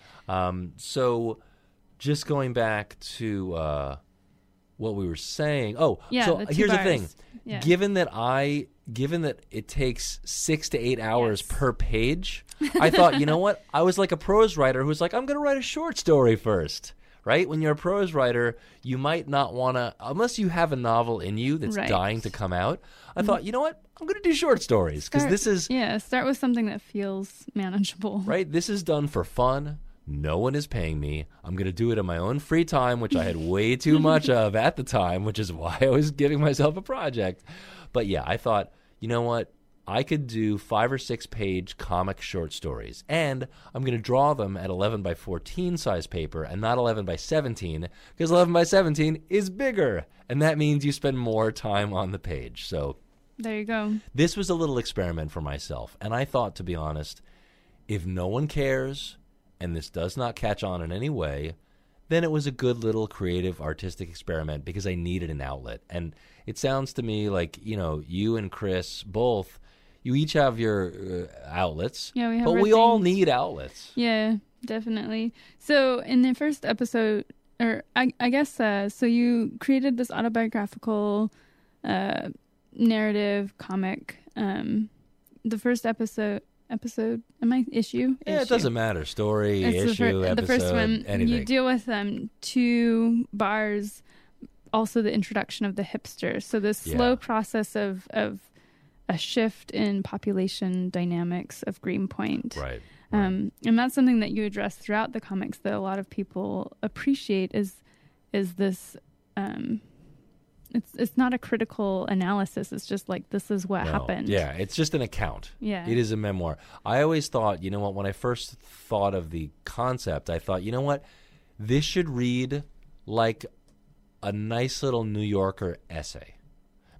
S4: Um, so just going back to uh, what we were saying. Oh,
S2: Yeah,
S4: so
S2: the two
S4: here's
S2: bars.
S4: the thing.
S2: Yeah.
S4: Given that I, given that it takes six to eight hours
S2: Yes.
S4: per page, I thought, you know what? I was like a prose writer who's like, I'm going to write a short story first. Right? When you're a prose writer, you might not want to, unless you have a novel in you that's
S2: Right.
S4: dying to come out. I thought, you know what? I'm going to do short stories because
S2: Start-
S4: this is,
S2: Yeah, start with something that feels manageable.
S4: right? This is done for fun. No one is paying me. I'm going to do it in my own free time, which I had way too much of at the time, which is why I was giving myself a project. But yeah, I thought, you know what? I could do five or six page comic short stories. And I'm going to draw them at eleven by fourteen size paper and not eleven by seventeen because eleven by seventeen is bigger. And that means you spend more time on the page. So
S2: There you go.
S4: this was a little experiment for myself. And I thought, to be honest, if no one cares and this does not catch on in any way, then it was a good little creative artistic experiment because I needed an outlet. And it sounds to me like, you know, you and Chris both, you each have your uh, outlets,
S2: Yeah, we have
S4: but
S2: our
S4: we all
S2: things.
S4: need outlets.
S2: Yeah, definitely. So in the first episode, or I, I guess, uh, so you created this autobiographical uh, narrative comic. Um, the first episode, episode, am I issue?
S4: Yeah, it
S2: Issue.
S4: doesn't matter. Story,
S2: It's the,
S4: issue,
S2: fir-
S4: episode,
S2: the first one.
S4: anything.
S2: You deal with um, two bars, also the introduction of the hipster. So this slow
S4: Yeah.
S2: process of of a shift in population dynamics of Greenpoint.
S4: right.
S2: Um, and that's something that you address throughout the comics that a lot of people appreciate is is this um, it's it's not a critical analysis. It's just like this is what
S4: No.
S2: happened.
S4: Yeah, it's just an account.
S2: Yeah.
S4: It is a memoir. I always thought, you know what, when I first thought of the concept, I thought, you know what, this should read like a nice little New Yorker essay.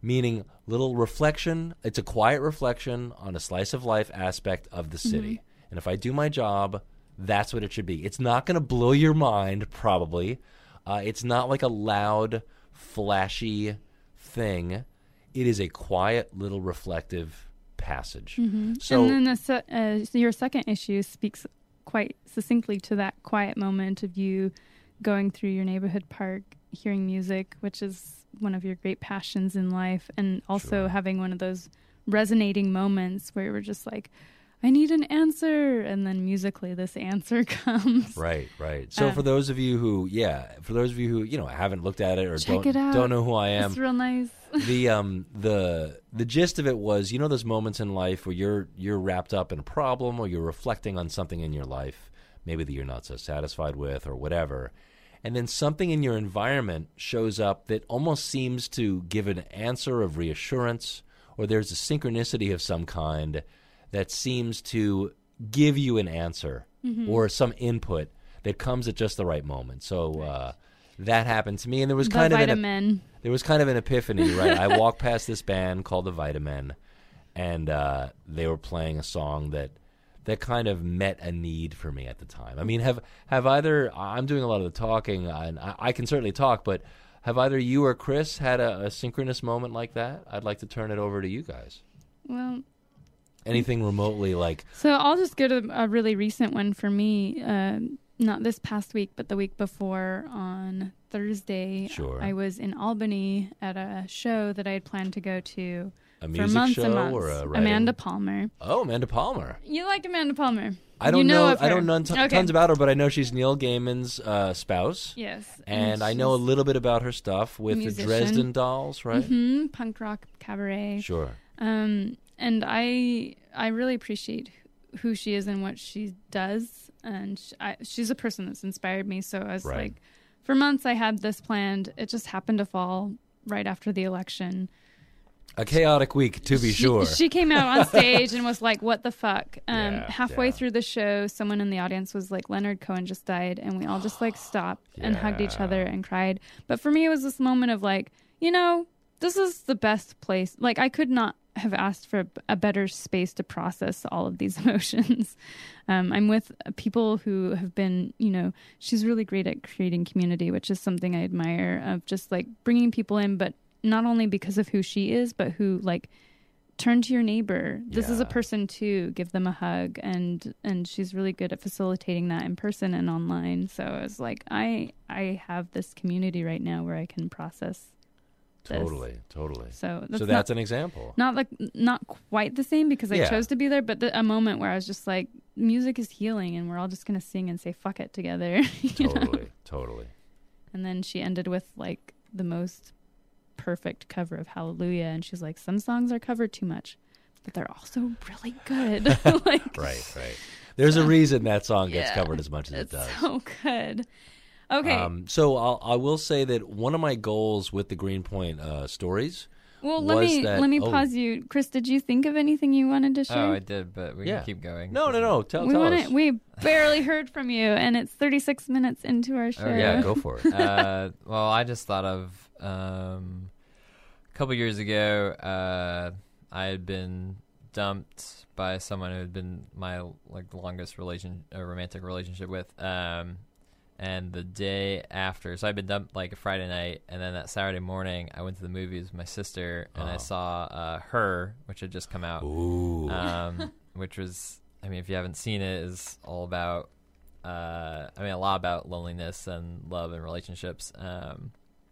S4: meaning little reflection. It's a quiet reflection on a slice of life aspect of the city. Mm-hmm. And if I do my job, that's what it should be. It's not going to blow your mind, probably. Uh, it's not like a loud, flashy thing. It is a quiet, little reflective passage.
S2: Mm-hmm.
S4: So,
S2: and then the se- uh, so your second issue speaks quite succinctly to that quiet moment of you going through your neighborhood park, hearing music, which is one of your great passions in life, and also
S4: Sure.
S2: having one of those resonating moments where we're just like, I need an answer, and then musically this answer comes.
S4: Right, right. So
S2: Uh,
S4: for those of you who, yeah, for those of you who, you know, haven't looked at it or
S2: Check
S4: don't
S2: it out.
S4: don't know who I am,
S2: It's real nice.
S4: the um the the gist of it was, you know, those moments in life where you're you're wrapped up in a problem or you're reflecting on something in your life, maybe that you're not so satisfied with or whatever, and then something in your environment shows up that almost seems to give an answer of reassurance, or there's a synchronicity of some kind that seems to give you an answer
S2: Mm-hmm.
S4: or some input that comes at just the right moment. So uh, that happened to me, and there was
S2: The
S4: kind of an,
S2: vitamin.
S4: there was kind of an epiphany, right? I walked past this band called the Vitamin, and uh, they were playing a song that that kind of met a need for me at the time. I mean, have have either I'm doing a lot of the talking, and I, I can certainly talk, but have either you or Chris had a, a synchronous moment like that? I'd like to turn it over to you guys.
S2: Well,
S4: Anything remotely like,
S2: so I'll just go to a really recent one for me. Uh, not this past week, but the week before on Thursday.
S4: Sure.
S2: I was in Albany at a show that I had planned to go to
S4: a
S2: for
S4: music
S2: months
S4: show
S2: and months.
S4: or a writing?
S2: Amanda Palmer.
S4: Oh, Amanda Palmer.
S2: You like Amanda Palmer?
S4: I don't
S2: you
S4: know.
S2: know of
S4: I
S2: her.
S4: don't know t-
S2: Okay.
S4: tons about her, but I know she's Neil Gaiman's uh, spouse,
S2: Yes.
S4: and I know a little bit about her stuff with the
S2: musician.
S4: Dresden Dolls, right?
S2: hmm Punk rock cabaret.
S4: Sure.
S2: Um, and I I really appreciate who she is and what she does, and sh I, she's a person that's inspired me. So I was
S4: Right.
S2: like, for months I had this planned. It just happened to fall right after the election.
S4: A chaotic week, to be
S2: she,
S4: sure.
S2: She came out on stage and was like, "What the fuck?" Um,
S4: Yeah,
S2: halfway
S4: yeah.
S2: through the show, someone in the audience was like, "Leonard Cohen just died," and we all just like stopped and hugged each
S4: Yeah.
S2: other and cried. But for me, it was this moment of like, you know, this is the best place. Like, I could not have asked for a, a better space to process all of these emotions. Um, I'm with people who have been, you know, she's really great at creating community, which is something I admire, of just like bringing people in, but not only because of who she is, but who like turn to your neighbor. This is a
S4: Yeah.
S2: person too. Give them a hug, and and she's really good at facilitating that in person and online. So I was like, I I have this community right now where I can process this.
S4: Totally, totally.
S2: So that's,
S4: so that's
S2: not,
S4: an example.
S2: not like not quite the same because I
S4: Yeah.
S2: chose to be there, but the, a moment where I was just like, music is healing, and we're all just gonna sing and say fuck it together. you know?
S4: Totally, totally.
S2: And then she ended with like the most perfect cover of Hallelujah, and she's like, some songs are covered too much, but they're also really good. like,
S4: Right, right. There's a reason that song gets
S2: Yeah.
S4: covered as much as it
S2: it's
S4: does.
S2: so good. Okay.
S4: Um, so I'll, I will say that one of my goals with the Greenpoint uh, stories.
S2: well, let
S4: was
S2: me
S4: that-
S2: let me
S4: oh.
S2: pause you, Chris. Did you think of anything you wanted to share?
S3: Oh, I did, but we
S4: Yeah.
S3: can keep going.
S4: No, no, no. Tell,
S2: we
S4: tell
S2: wanna,
S4: us.
S2: we barely heard from you, and it's thirty-six minutes into our show.
S3: Oh,
S4: Yeah, go for it.
S3: uh, well, I just thought of um, a couple years ago. Uh, I had been dumped by someone who had been my like longest relation, uh, romantic relationship with. Um, and the day after, so I'd been dumped like a Friday night, and then that Saturday morning, I went to the movies with my sister, and I
S4: Oh.
S3: saw uh, Her, which had just come out.
S4: Ooh.
S3: um, which was, I mean, if you haven't seen it, is all about, uh, I mean, a lot about loneliness and love and relationships. Um,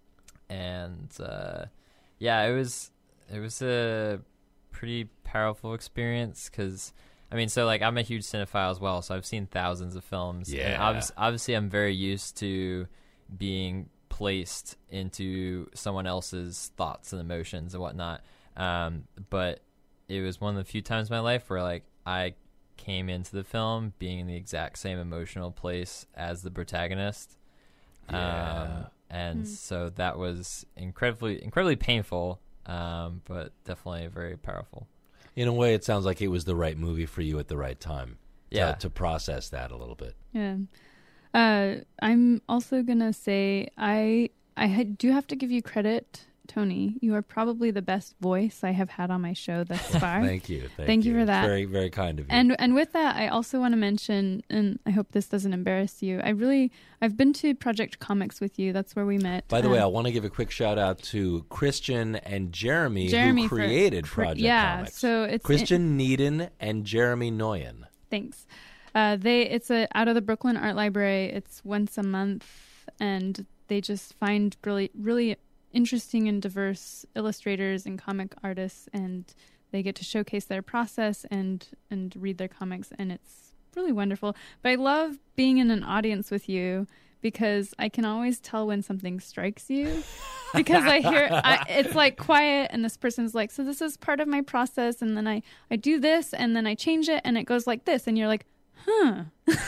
S3: and uh, yeah, it was it was a pretty powerful experience because, I mean, so like I'm a huge cinephile as well, so I've seen thousands of films. And
S4: Yeah.
S3: obvi- obviously, I'm very used to being placed into someone else's thoughts and emotions and whatnot. Um, but it was one of the few times in my life where like I came into the film being in the exact same emotional place as the protagonist.
S4: Yeah.
S3: Um, and
S2: Hmm.
S3: so that was incredibly, incredibly painful, um, but definitely very powerful.
S4: In a way, it sounds like it was the right movie for you at the right time. to-
S3: Yeah.
S4: To, process that a little bit.
S2: Yeah. Uh, I'm also gonna say I I ha- do have to give you credit Tony, you are probably the best voice I have had on my show thus far.
S4: Thank you. Thank,
S2: Thank you for
S4: It's
S2: that.
S4: Very, very kind of you.
S2: And and with that, I also want to mention, and I hope this doesn't embarrass you. I really, I've been to Project Comics with you. That's where we met.
S4: By the way, I
S2: Um,
S4: want to give a quick shout out to Christian and Jeremy,
S2: Jeremy
S4: who
S2: for-
S4: created
S2: for-
S4: Project
S2: yeah,
S4: Comics.
S2: so it's
S4: Christian Needon and Jeremy Noyen.
S2: Thanks. Uh, they it's a out of the Brooklyn Art Library. It's once a month, and they just find really really interesting and diverse illustrators and comic artists, and they get to showcase their process and and read their comics, and it's really wonderful. But I love being in an audience with you because I can always tell when something strikes you. Because I hear I, it's like quiet, and this person's like, so this is part of my process, and then I, I do this, and then I change it, and it goes like this, and you're like, huh.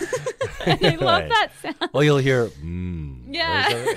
S2: And I love
S4: Right.
S2: that sound.
S4: Well, you'll hear, mm.
S2: Yeah.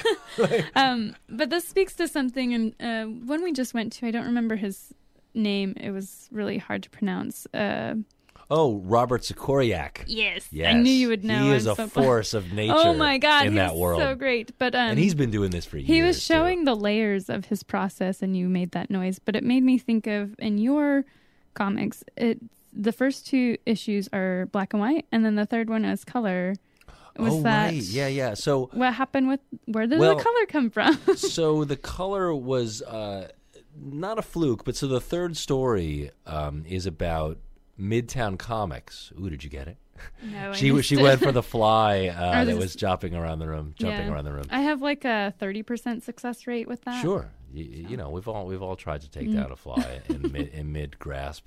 S2: um, but this speaks to something, and uh, when we just went to, I don't remember his name. It was really hard to pronounce. Uh,
S4: Oh, Robert Sikoriak.
S2: yes,
S4: Yes.
S2: I knew you would know.
S4: He is
S2: I'm
S4: a
S2: so-
S4: force of nature
S2: Oh my God,
S4: in
S2: he
S4: that
S2: was
S4: world.
S2: so great. But um,
S4: and he's been doing this for years.
S2: he was
S4: too.
S2: showing the layers of his process, and you made that noise. But it made me think of, in your comics, it the first two issues are black and white, and then the third one is color. Was
S4: oh,
S2: that
S4: right. Yeah, yeah. So,
S2: what happened with, where did
S4: Well,
S2: the color come from?
S4: so the color was uh, not a fluke, but so the third story um, is about Midtown Comics. Ooh, did you get it?
S2: No, I
S4: She
S2: missed
S4: she
S2: it.
S4: went for the fly uh,
S2: Or
S4: that
S2: this-
S4: was jumping around the room, jumping
S2: Yeah.
S4: around the room.
S2: I have like a thirty percent success rate with that.
S4: Sure, you, you know we've all we've all tried to take
S2: Mm.
S4: down a fly in mid in mid grasp.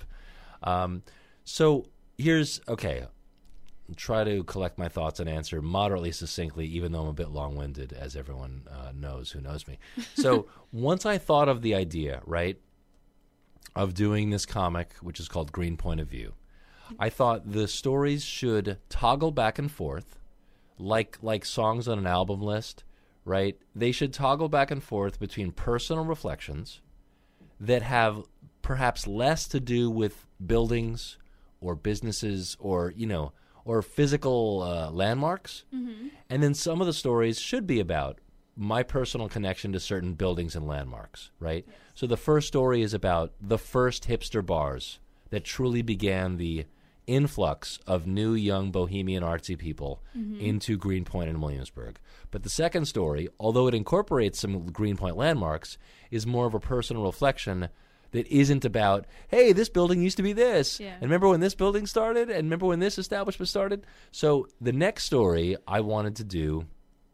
S4: Um, so here's okay. Try to collect my thoughts and answer moderately succinctly, even though I'm a bit long winded, as everyone uh, knows who knows me. So once I thought of the idea, right, of doing this comic, which is called Green Point of View, I thought the stories should toggle back and forth, like like songs on an album list, right? They should toggle back and forth between personal reflections that have perhaps less to do with buildings or businesses or, you know, or physical uh, landmarks.
S2: Mm-hmm.
S4: And then some of the stories should be about my personal connection to certain buildings and landmarks, right?
S2: Yes.
S4: So the first story is about the first hipster bars that truly began the influx of new, young, bohemian, artsy people
S2: Mm-hmm.
S4: into Greenpoint and Williamsburg. But the second story, although it incorporates some Greenpoint landmarks, is more of a personal reflection that isn't about, hey, this building used to be this.
S2: Yeah.
S4: And remember when this building started? And remember when this establishment started? So the next story I wanted to do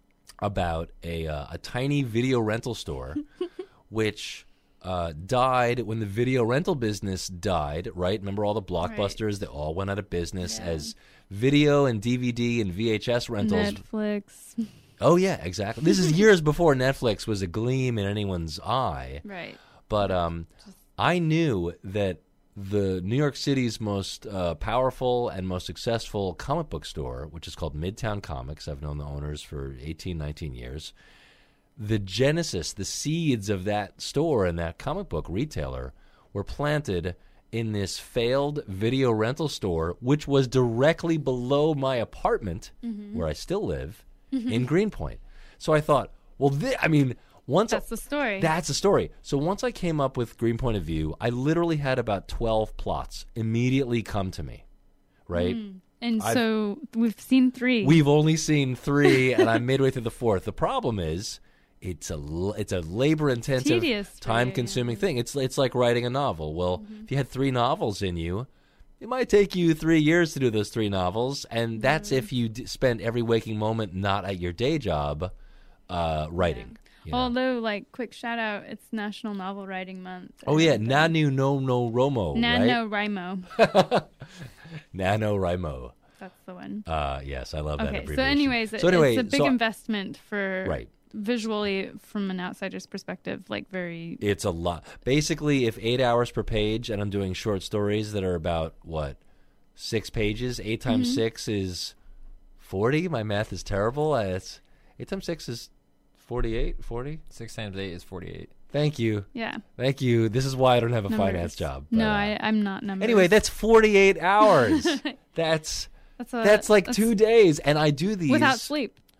S4: about a, uh, a tiny video rental store which uh, died when the video rental business died, right? Remember all the blockbusters that all went out of business
S2: Yeah.
S4: as video and D V D and V H S rentals.
S2: Netflix.
S4: Oh, yeah, exactly. This is years before Netflix was a gleam in anyone's eye.
S2: Right.
S4: But um, I knew that the New York City's most uh, powerful and most successful comic book store, which is called Midtown Comics, I've known the owners for eighteen, nineteen years, the genesis, the seeds of that store and that comic book retailer were planted in this failed video rental store, which was directly below my apartment,
S2: Mm-hmm.
S4: where I still live, in Greenpoint. So I thought, well, thi- I mean, once
S2: That's the story.
S4: that's the story. So once I came up with Green Point of View, I literally had about twelve plots immediately come to me, right?
S2: and
S4: I've-
S2: so we've seen three.
S4: We've only seen three, and I'm midway through the fourth. The problem is, it's a l- it's a labor intensive,
S2: Tedious for
S4: time
S2: you,
S4: consuming
S2: yeah.
S4: thing. It's it's like writing a novel. Well,
S2: Mm-hmm.
S4: if you had three novels in you, it might take you three years to do those three novels, and that's
S2: Mm-hmm.
S4: if you d- spend every waking moment not at your day job, uh, writing. you know.
S2: Although, like, quick shout out, it's National Novel Writing Month.
S4: Oh yeah,
S2: and, uh,
S4: Nanu no no Romo, right?
S2: NaNoWriMo.
S4: NaNoWriMo.
S2: That's the one.
S4: Uh, yes, I love that
S2: Okay,
S4: abbreviation.
S2: so anyways,
S4: so anyway,
S2: it's a big
S4: so-
S2: investment for
S4: right.
S2: visually from an outsider's perspective, like very
S4: It's a lot. Basically, if eight hours per page, and I'm doing short stories that are about what six pages, eight times
S2: Mm-hmm.
S4: six is forty. My math is terrible. Uh, It's eight times six is forty-eight. Forty.
S3: Six times eight is forty-eight.
S4: Thank you,
S2: yeah.
S4: thank you. This is why I don't have a
S2: Numbers.
S4: finance job.
S2: No,
S4: but, uh,
S2: I, I'm not numbers.
S4: Anyway, that's forty-eight hours. that's
S2: that's a,
S4: that's like
S2: that's
S4: two days, and I do these
S2: without sleep.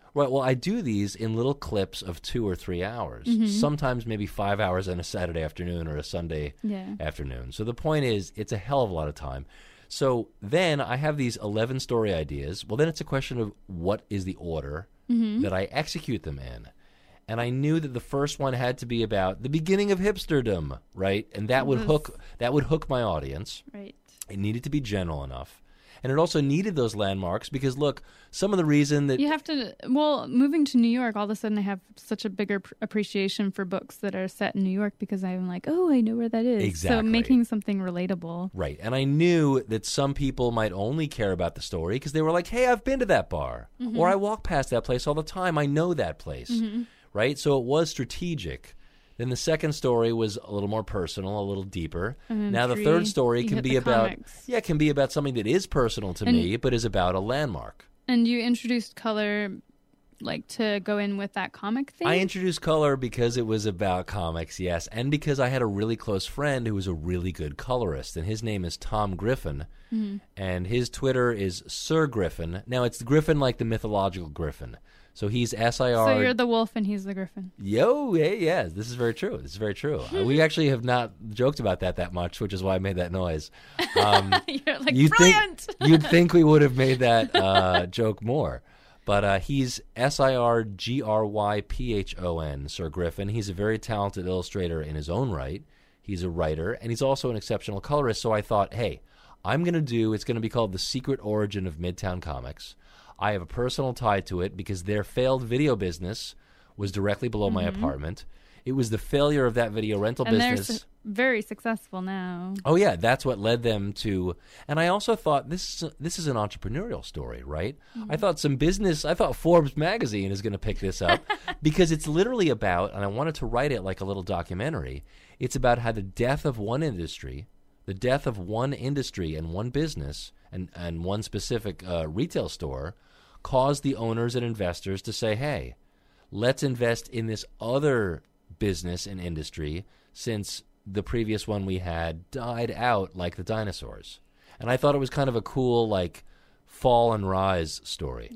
S4: Right. Well, I do these in little clips of two or three hours.
S2: Mm-hmm.
S4: Sometimes maybe five hours on a Saturday afternoon or a Sunday
S2: Yeah.
S4: afternoon. So the point is, it's a hell of a lot of time. So then I have these eleven story ideas. Well, then it's a question of what is the order
S2: Mm-hmm.
S4: that I execute them in. And I knew that the first one had to be about the beginning of hipsterdom, right? And that would
S2: This-
S4: hook that would hook my audience.
S2: Right.
S4: It needed to be general enough. And it also needed those landmarks because, look, some of the reason that
S2: You have to, well, moving to New York, all of a sudden I have such a bigger pr- appreciation for books that are set in New York because I'm like, oh, I know where that is. So
S4: Exactly.
S2: making something relatable.
S4: Right. And I knew that some people might only care about the story because they were like, hey, I've been to that bar.
S2: Mm-hmm.
S4: Or I walk past that place all the time. I know that place.
S2: Mm-hmm.
S4: Right? So it was strategic. Then the second story was a little more personal, a little deeper.
S2: And then
S4: Now the
S2: three,
S4: third story
S2: you
S4: can
S2: hit
S4: be
S2: the
S4: about
S2: comics.
S4: yeah, can be about something that is personal to
S2: And-
S4: me, but is about a landmark.
S2: And you introduced color, like, to go in with that comic thing?
S4: I introduced color because it was about comics, yes, and because I had a really close friend who was a really good colorist, and his name is Tom Griffin,
S2: Mm-hmm.
S4: and his Twitter is Sir Griffin. Now, it's Griffin like the mythological Griffin. So he's S I R.
S2: So you're the wolf and he's the griffin.
S4: Yo, hey, yes, this is very true. This is very true. Uh, we actually have not joked about that that much, which is why I made that noise. Um,
S2: You're like,
S4: you'd
S2: brilliant!
S4: think you'd think we would have made that uh, joke more, but uh, he's S I R G R Y P H O N, Sir Griffin. He's a very talented illustrator in his own right. He's a writer, and he's also an exceptional colorist. So I thought, hey, I'm going to do. It's going to be called The Secret Origin of Midtown Comics. I have a personal tie to it because their failed video business was directly below my apartment. It was the failure of that video rental
S2: and they're
S4: business.
S2: su- very successful now.
S4: Oh yeah, that's what led them to. And I also thought this is this is an entrepreneurial story, right? I thought some business. I thought Forbes magazine is going to pick this up because it's literally about. And I wanted to write it like a little documentary. It's about how the death of one industry, the death of one industry and one business and and one specific uh, retail store, caused the owners and investors to say, "Hey, let's invest in this other business and industry since the previous one we had died out like the dinosaurs." And I thought it was kind of a cool, like, fall and rise story.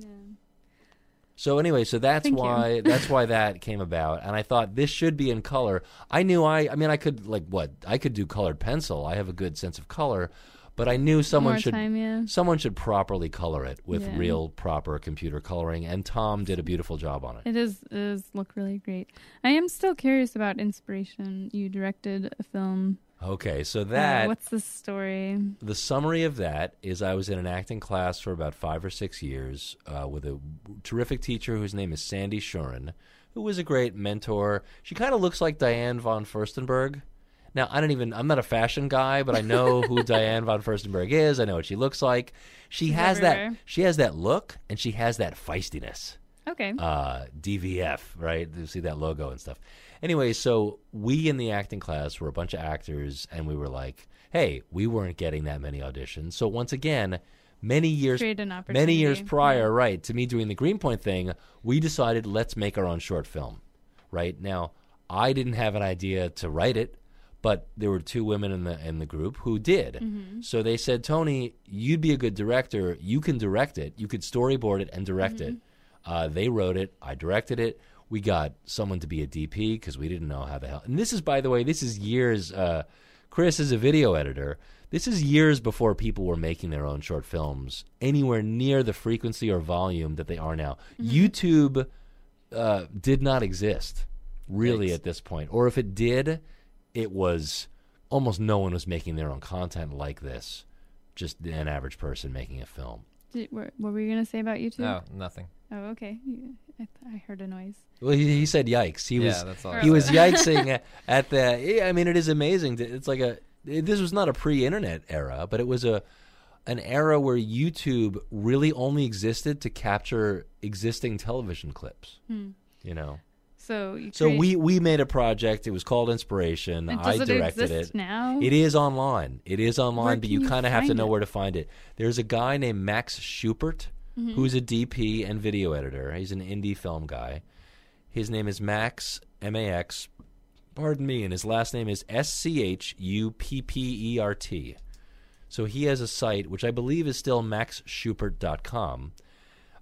S4: So anyway, so that's
S2: Thank you.
S4: why that's why that came about. And I thought this should be in color. I knew I I mean I could like what? I could do colored pencil. I have a good sense of color, but I knew someone
S2: More
S4: should
S2: time, yeah.
S4: someone should properly color it with
S2: Yeah.
S4: real proper computer coloring, and Tom did a beautiful job on it.
S2: It is, it does look really great. I am still curious about inspiration. You directed a film.
S4: Okay, so
S2: Uh,
S4: that
S2: what's the story?
S4: the summary of that is I was in an acting class for about five or six years uh, with a terrific teacher whose name is Sandy Shuren, who was a great mentor. She kind of looks like Diane von Furstenberg. Now, I don't even, I'm not a fashion guy, but I know who Diane von Furstenberg is. I know what she looks like. She
S2: She's
S4: has
S2: everywhere.
S4: that, she has that look, and she has that feistiness.
S2: Okay.
S4: uh, D V F, right? You see that logo and stuff. Anyway, so we in the acting class were a bunch of actors, and we were like, hey, we weren't getting that many auditions. So once again, many years
S2: Create an opportunity.
S4: many years prior, right, to me doing the Greenpoint thing, we decided let's make our own short film, right? Now, I didn't have an idea to write it, but there were two women in the in the group who did.
S2: Mm-hmm.
S4: So they said, Tony, you'd be a good director. You can direct it. You could storyboard it and direct
S2: Mm-hmm.
S4: it. Uh, they wrote it. I directed it. We got someone to be a D P because we didn't know how the hell. And this is, by the way, this is years. Uh, Chris is a video editor. This is years before people were making their own short films anywhere near the frequency or volume that they are now. YouTube uh, did not exist really
S3: Yikes.
S4: at this point. Or if it did, it was almost no one was making their own content like this. Just an average person making a film.
S2: Did, what, what were you going to say about YouTube?
S3: Oh, nothing.
S2: Oh, okay. You- I, th- I heard a noise.
S4: Well, he, he said yikes. He
S3: yeah,
S4: was
S3: that's all.
S2: Or
S3: I
S4: he was
S3: said.
S4: yikesing at the. yeah, I mean, it is amazing. To, it's like a. It, this was not a pre-internet era, but it was a an era where YouTube really only existed to capture existing television clips.
S2: Hmm.
S4: You know.
S2: So you
S4: So
S2: create-
S4: we we made a project. It was called Inspiration.
S2: And
S4: I
S2: does it
S4: directed
S2: exist
S4: it.
S2: now?
S4: It is online. It is online,
S2: Where
S4: but
S2: can
S4: you
S2: you
S4: kind of have to
S2: find
S4: know
S2: it?
S4: where to find it. There's a guy named Max Schubert,
S2: Mm-hmm.
S4: who's a D P and video editor. He's an indie film guy. His name is Max, M A X, pardon me, and his last name is S C H U P P E R T. So he has a site, which I believe is still max schubert dot com.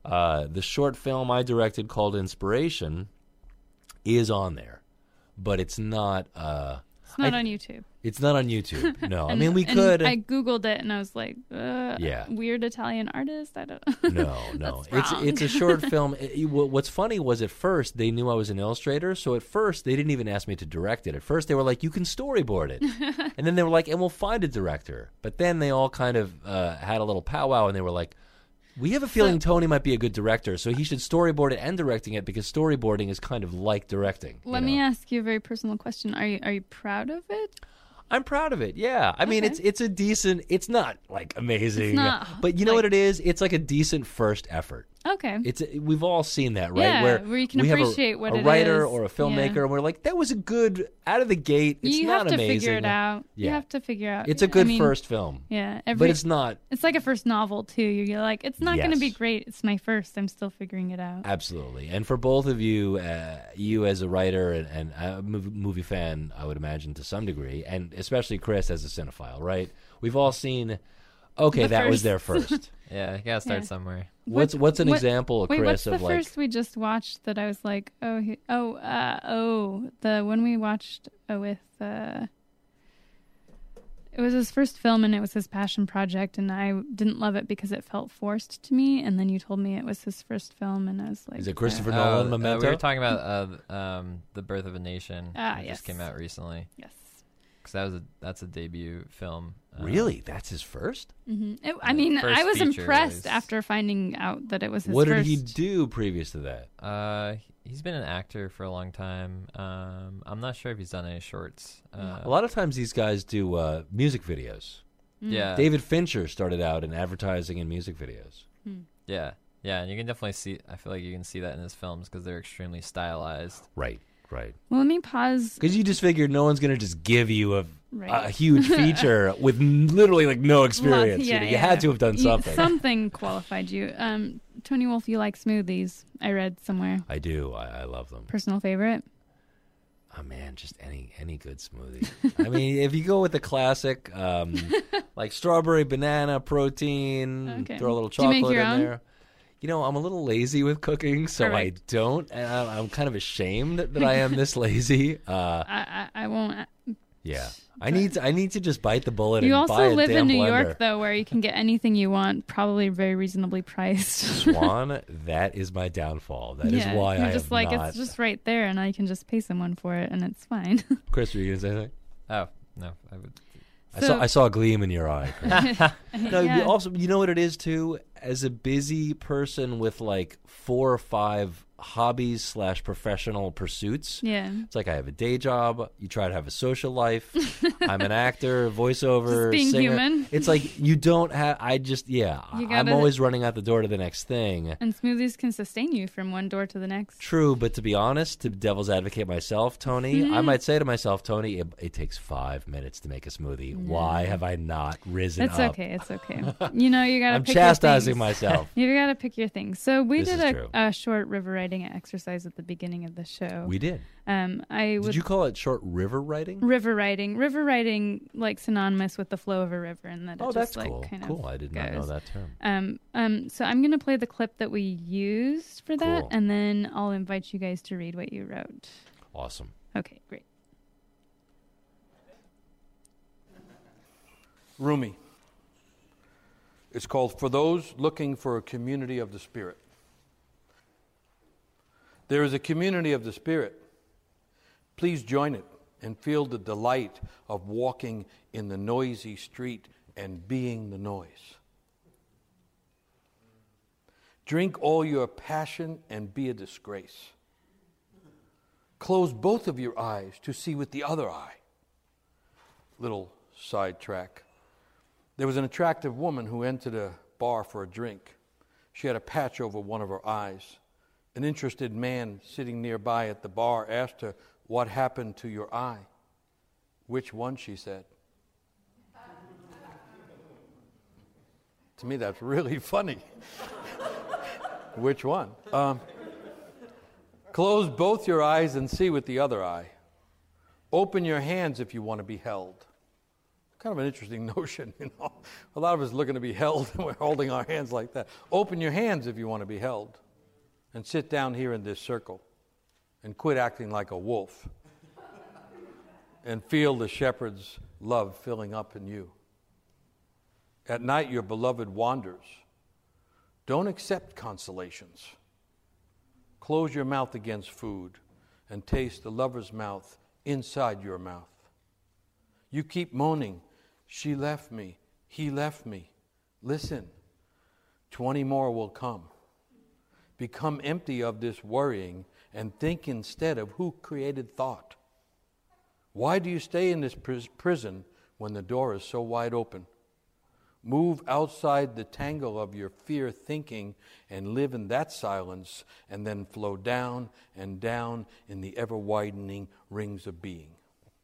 S4: Uh, the short film I directed called Inspiration is on there, but it's not. Uh,
S2: It's not
S4: I-
S2: on YouTube.
S4: It's not on YouTube. No, I
S2: And-
S4: mean we
S2: and
S4: could.
S2: I googled it and I was like, uh,
S4: Yeah.
S2: weird Italian artist. I don't.
S4: No, no.
S2: That's
S4: It's
S2: wrong.
S4: it's a short film. It- it- what- what's funny was at first they knew I was an illustrator, so at first they didn't even ask me to direct it. At first they were like, "You can storyboard it," and then they were like, "And we'll find a director." But then they all kind of uh, had a little powwow, and they were like, "We have a feeling Tony might be a good director, so he should storyboard it and directing it because storyboarding is kind of like directing." you
S2: Let
S4: know?
S2: me ask you a very personal question. Are you are you proud of it?
S4: I'm proud of it. Yeah, I mean,
S2: Okay.
S4: it's it's a decent. It's not like amazing,
S2: It's not,
S4: but you know
S2: like-
S4: what it is? It's like a decent first effort.
S2: Okay.
S4: It's we've all seen that, right?
S2: Yeah,
S4: where,
S2: where you can
S4: we
S2: appreciate
S4: have a,
S2: what
S4: a
S2: it
S4: writer
S2: is.
S4: or a filmmaker,
S2: Yeah.
S4: and we're like, that was a good out of the gate. It's
S2: you
S4: not
S2: have to
S4: amazing.
S2: figure it out. You
S4: Yeah.
S2: have to figure out.
S4: It's a
S2: I
S4: good
S2: mean,
S4: first film,
S2: Yeah, every,
S4: but it's not
S2: It's like a first novel too. You're like, it's not going to be
S4: Yes.
S2: great. It's my first. I'm still figuring it out.
S4: absolutely. And for both of you, uh, you as a writer and, and a movie, movie fan, I would imagine to some degree, and especially Chris as a cinephile, right? We've all seen. Okay,
S2: The
S4: that was
S2: first.
S4: their first.
S3: Yeah, you gotta start
S2: Yeah.
S3: somewhere.
S4: What's what's an
S2: what-
S4: example,
S2: Wait,
S4: Chris,
S2: what's the
S4: of like?
S2: first we just watched that I was like, oh, he, oh, uh, oh, the one we watched uh, with. Uh, it was his first film and it was his passion project, and I didn't love it because it felt forced to me. And then you told me it was his first film, and I was like,
S4: Is it Christopher
S2: uh,
S4: Nolan,
S3: Uh,
S4: Memento?
S3: Uh, we were talking about uh, um, The Birth of a Nation.
S2: Ah,
S3: that
S2: yes.
S3: just came out recently.
S2: Yes.
S3: Because that was a that's a debut film. Uh,
S4: Really, that's his first.
S2: hmm It, I
S3: Uh,
S2: mean,
S3: first
S2: I was
S3: feature
S2: impressed
S3: was-
S2: after finding out that it was his
S4: What
S2: first.
S4: did he do previous to that?
S3: Uh, he's been an actor for a long time. Um, I'm not sure if he's done any shorts. Uh,
S4: A lot of times these guys do uh, music videos.
S2: Mm.
S3: Yeah.
S4: David Fincher started out in advertising and music videos.
S3: Yeah, yeah, and you can definitely see. I feel like you can see that in his films because they're extremely stylized.
S4: Right, right.
S2: Well, let me pause.
S4: Because you just figured no one's going to just give you a,
S2: Right.
S4: a huge feature with n- literally like no
S2: Well,
S4: experience. you
S2: yeah,
S4: know, you
S2: yeah.
S4: had to have done
S2: You-
S4: something.
S2: something qualified you. Um, Tony Wolf, you like smoothies. I read somewhere.
S4: I do. I, I love them.
S2: Personal favorite?
S4: Oh man, just any any good smoothie. I mean, if you go with the classic, um, like strawberry, banana, protein,
S2: Okay.
S4: throw a little
S2: Do you make
S4: chocolate
S2: your
S4: in
S2: own?
S4: there. You know, I'm a little lazy with cooking, so
S2: Correct.
S4: I don't. And I, I'm kind of ashamed that I am this lazy. Uh,
S2: I, I, I won't.
S4: yeah, I need to. I need to just bite the bullet
S2: You
S4: and buy
S2: also
S4: a
S2: live
S4: damn
S2: in New
S4: blender.
S2: York, though, where you can get anything you want, probably very reasonably priced.
S4: Swan, that is my downfall. That is
S2: yeah,
S4: why
S2: you're
S4: I
S2: just
S4: have
S2: like
S4: not.
S2: it's just right there, and I can just pay someone for it, and it's fine.
S4: Chris, were you gonna say anything?
S3: Oh no, I would.
S4: I
S2: So-
S4: saw I saw a gleam in your eye. Chris. No,
S2: Yeah.
S4: you also, you know what it is too. As a busy person with like four or five hobbies slash professional pursuits,
S2: Yeah.
S4: it's like I have a day job. You try to have a social life. I'm an actor, voiceover,
S2: Just being
S4: singer.
S2: human.
S4: It's like you don't have. I just yeah.
S2: You
S4: I'm
S2: gotta-
S4: always running out the door to the next thing.
S2: And smoothies can sustain you from one door to the next.
S4: True, but to be honest, to devil's advocate myself, Tony,
S2: Mm-hmm.
S4: I might say to myself, Tony, it, it takes five minutes to make a smoothie. Why have I not risen
S2: It's
S4: up?
S2: okay. It's okay. You know, you gotta.
S4: I'm
S2: pick your
S4: chastising
S2: things.
S4: myself.
S2: You gotta pick your things. So we
S4: This
S2: did
S4: is true.
S2: a, a short river writing exercise at the beginning of the show.
S4: We did.
S2: um, I
S4: Did
S2: would
S4: you call it short river writing?
S2: river writing, river writing, like synonymous with the flow of a river, and that it
S4: Oh,
S2: just
S4: that's
S2: like
S4: cool.
S2: kind
S4: Cool.
S2: of
S4: I did not know
S2: goes.
S4: that term.
S2: Um, um, so I'm gonna play the clip that we used for that,
S4: Cool.
S2: and then I'll invite you guys to read what you wrote.
S4: Awesome.
S2: Okay, great.
S5: Rumi. It's called For Those Looking for a Community of the Spirit. There is a community of the Spirit. Please join it and feel the delight of walking in the noisy street and being the noise. Drink all your passion and be a disgrace. Close both of your eyes to see with the other eye. Little sidetrack. There was an attractive woman who entered a bar for a drink. She had a patch over one of her eyes. An interested man sitting nearby at the bar asked her, "What happened to your eye?" "Which one?" she said. To me, that's really funny. Which one? Um, close both your eyes and see with the other eye. Open your hands if you want to be held. Kind of an interesting notion, you know. A lot of us looking to be held, and we're holding our hands like that. Open your hands if you want to be held. And sit down here in this circle. And quit acting like a wolf. And feel the shepherd's love filling up in you. At night, your beloved wanders. Don't accept consolations. Close your mouth against food and taste the lover's mouth inside your mouth. You keep moaning, she left me, he left me. Listen, twenty more will come. Become empty of this worrying and think instead of who created thought. Why do you stay in this pris- prison when the door is so wide open? Move outside the tangle of your fear thinking and live in that silence and then flow down and down in the ever-widening rings of being.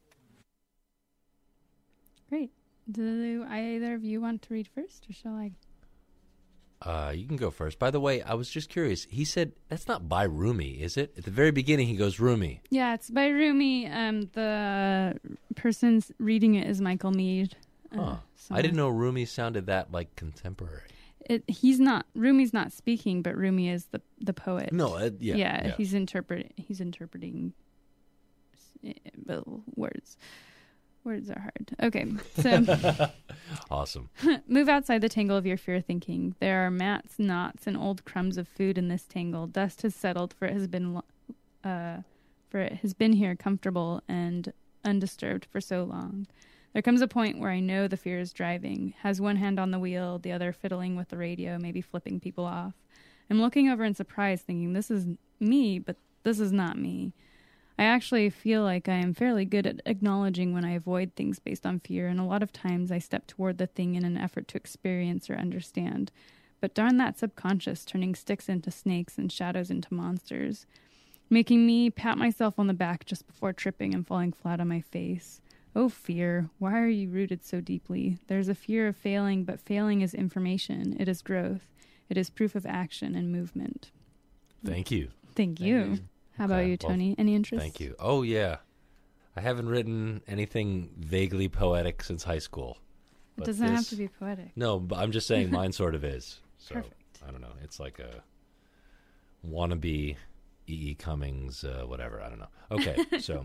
S2: Great. Do either of you want to read first, or shall I?
S4: Uh, you can go first. By the way, I was just curious. He said that's not by Rumi, is it? At the very beginning, he goes Rumi.
S2: Yeah, it's by Rumi. Um, the person reading it is Michael Mead.
S4: Huh.
S2: Uh, so
S4: I didn't know Rumi sounded that like contemporary.
S2: It, he's not. Rumi's not speaking, but Rumi is the the poet.
S4: No, uh, yeah,
S2: yeah,
S4: yeah.
S2: he's interpret. He's interpreting uh, words. Words are hard. Okay, so
S4: Awesome.
S2: move outside the tangle of your fear thinking. There are mats, knots, and old crumbs of food in this tangle. Dust has settled, for it has been, lo- uh, for it has been here comfortable and undisturbed for so long. There comes a point where I know the fear is driving, has one hand on the wheel, the other fiddling with the radio, maybe flipping people off. I'm looking over in surprise, thinking, this is me, but this is not me. I actually feel like I am fairly good at acknowledging when I avoid things based on fear, and a lot of times I step toward the thing in an effort to experience or understand. But darn that subconscious, turning sticks into snakes and shadows into monsters, making me pat myself on the back just before tripping and falling flat on my face. Oh, fear, why are you rooted so deeply? There's a fear of failing, but failing is information. It is growth. It is proof of action and movement.
S4: Thank you.
S2: Thank you.
S3: Thank you.
S2: How about
S4: Okay,
S2: you,
S4: well,
S2: Tony? Any interest?
S4: Thank you. Oh, yeah. I haven't written anything vaguely poetic since high school.
S2: It
S4: but
S2: doesn't have
S4: this-
S2: to be poetic.
S4: No, but I'm just saying mine sort of is. So,
S2: Perfect.
S4: I don't know. It's like a wannabe E E. Cummings, uh, whatever. I don't know. Okay, so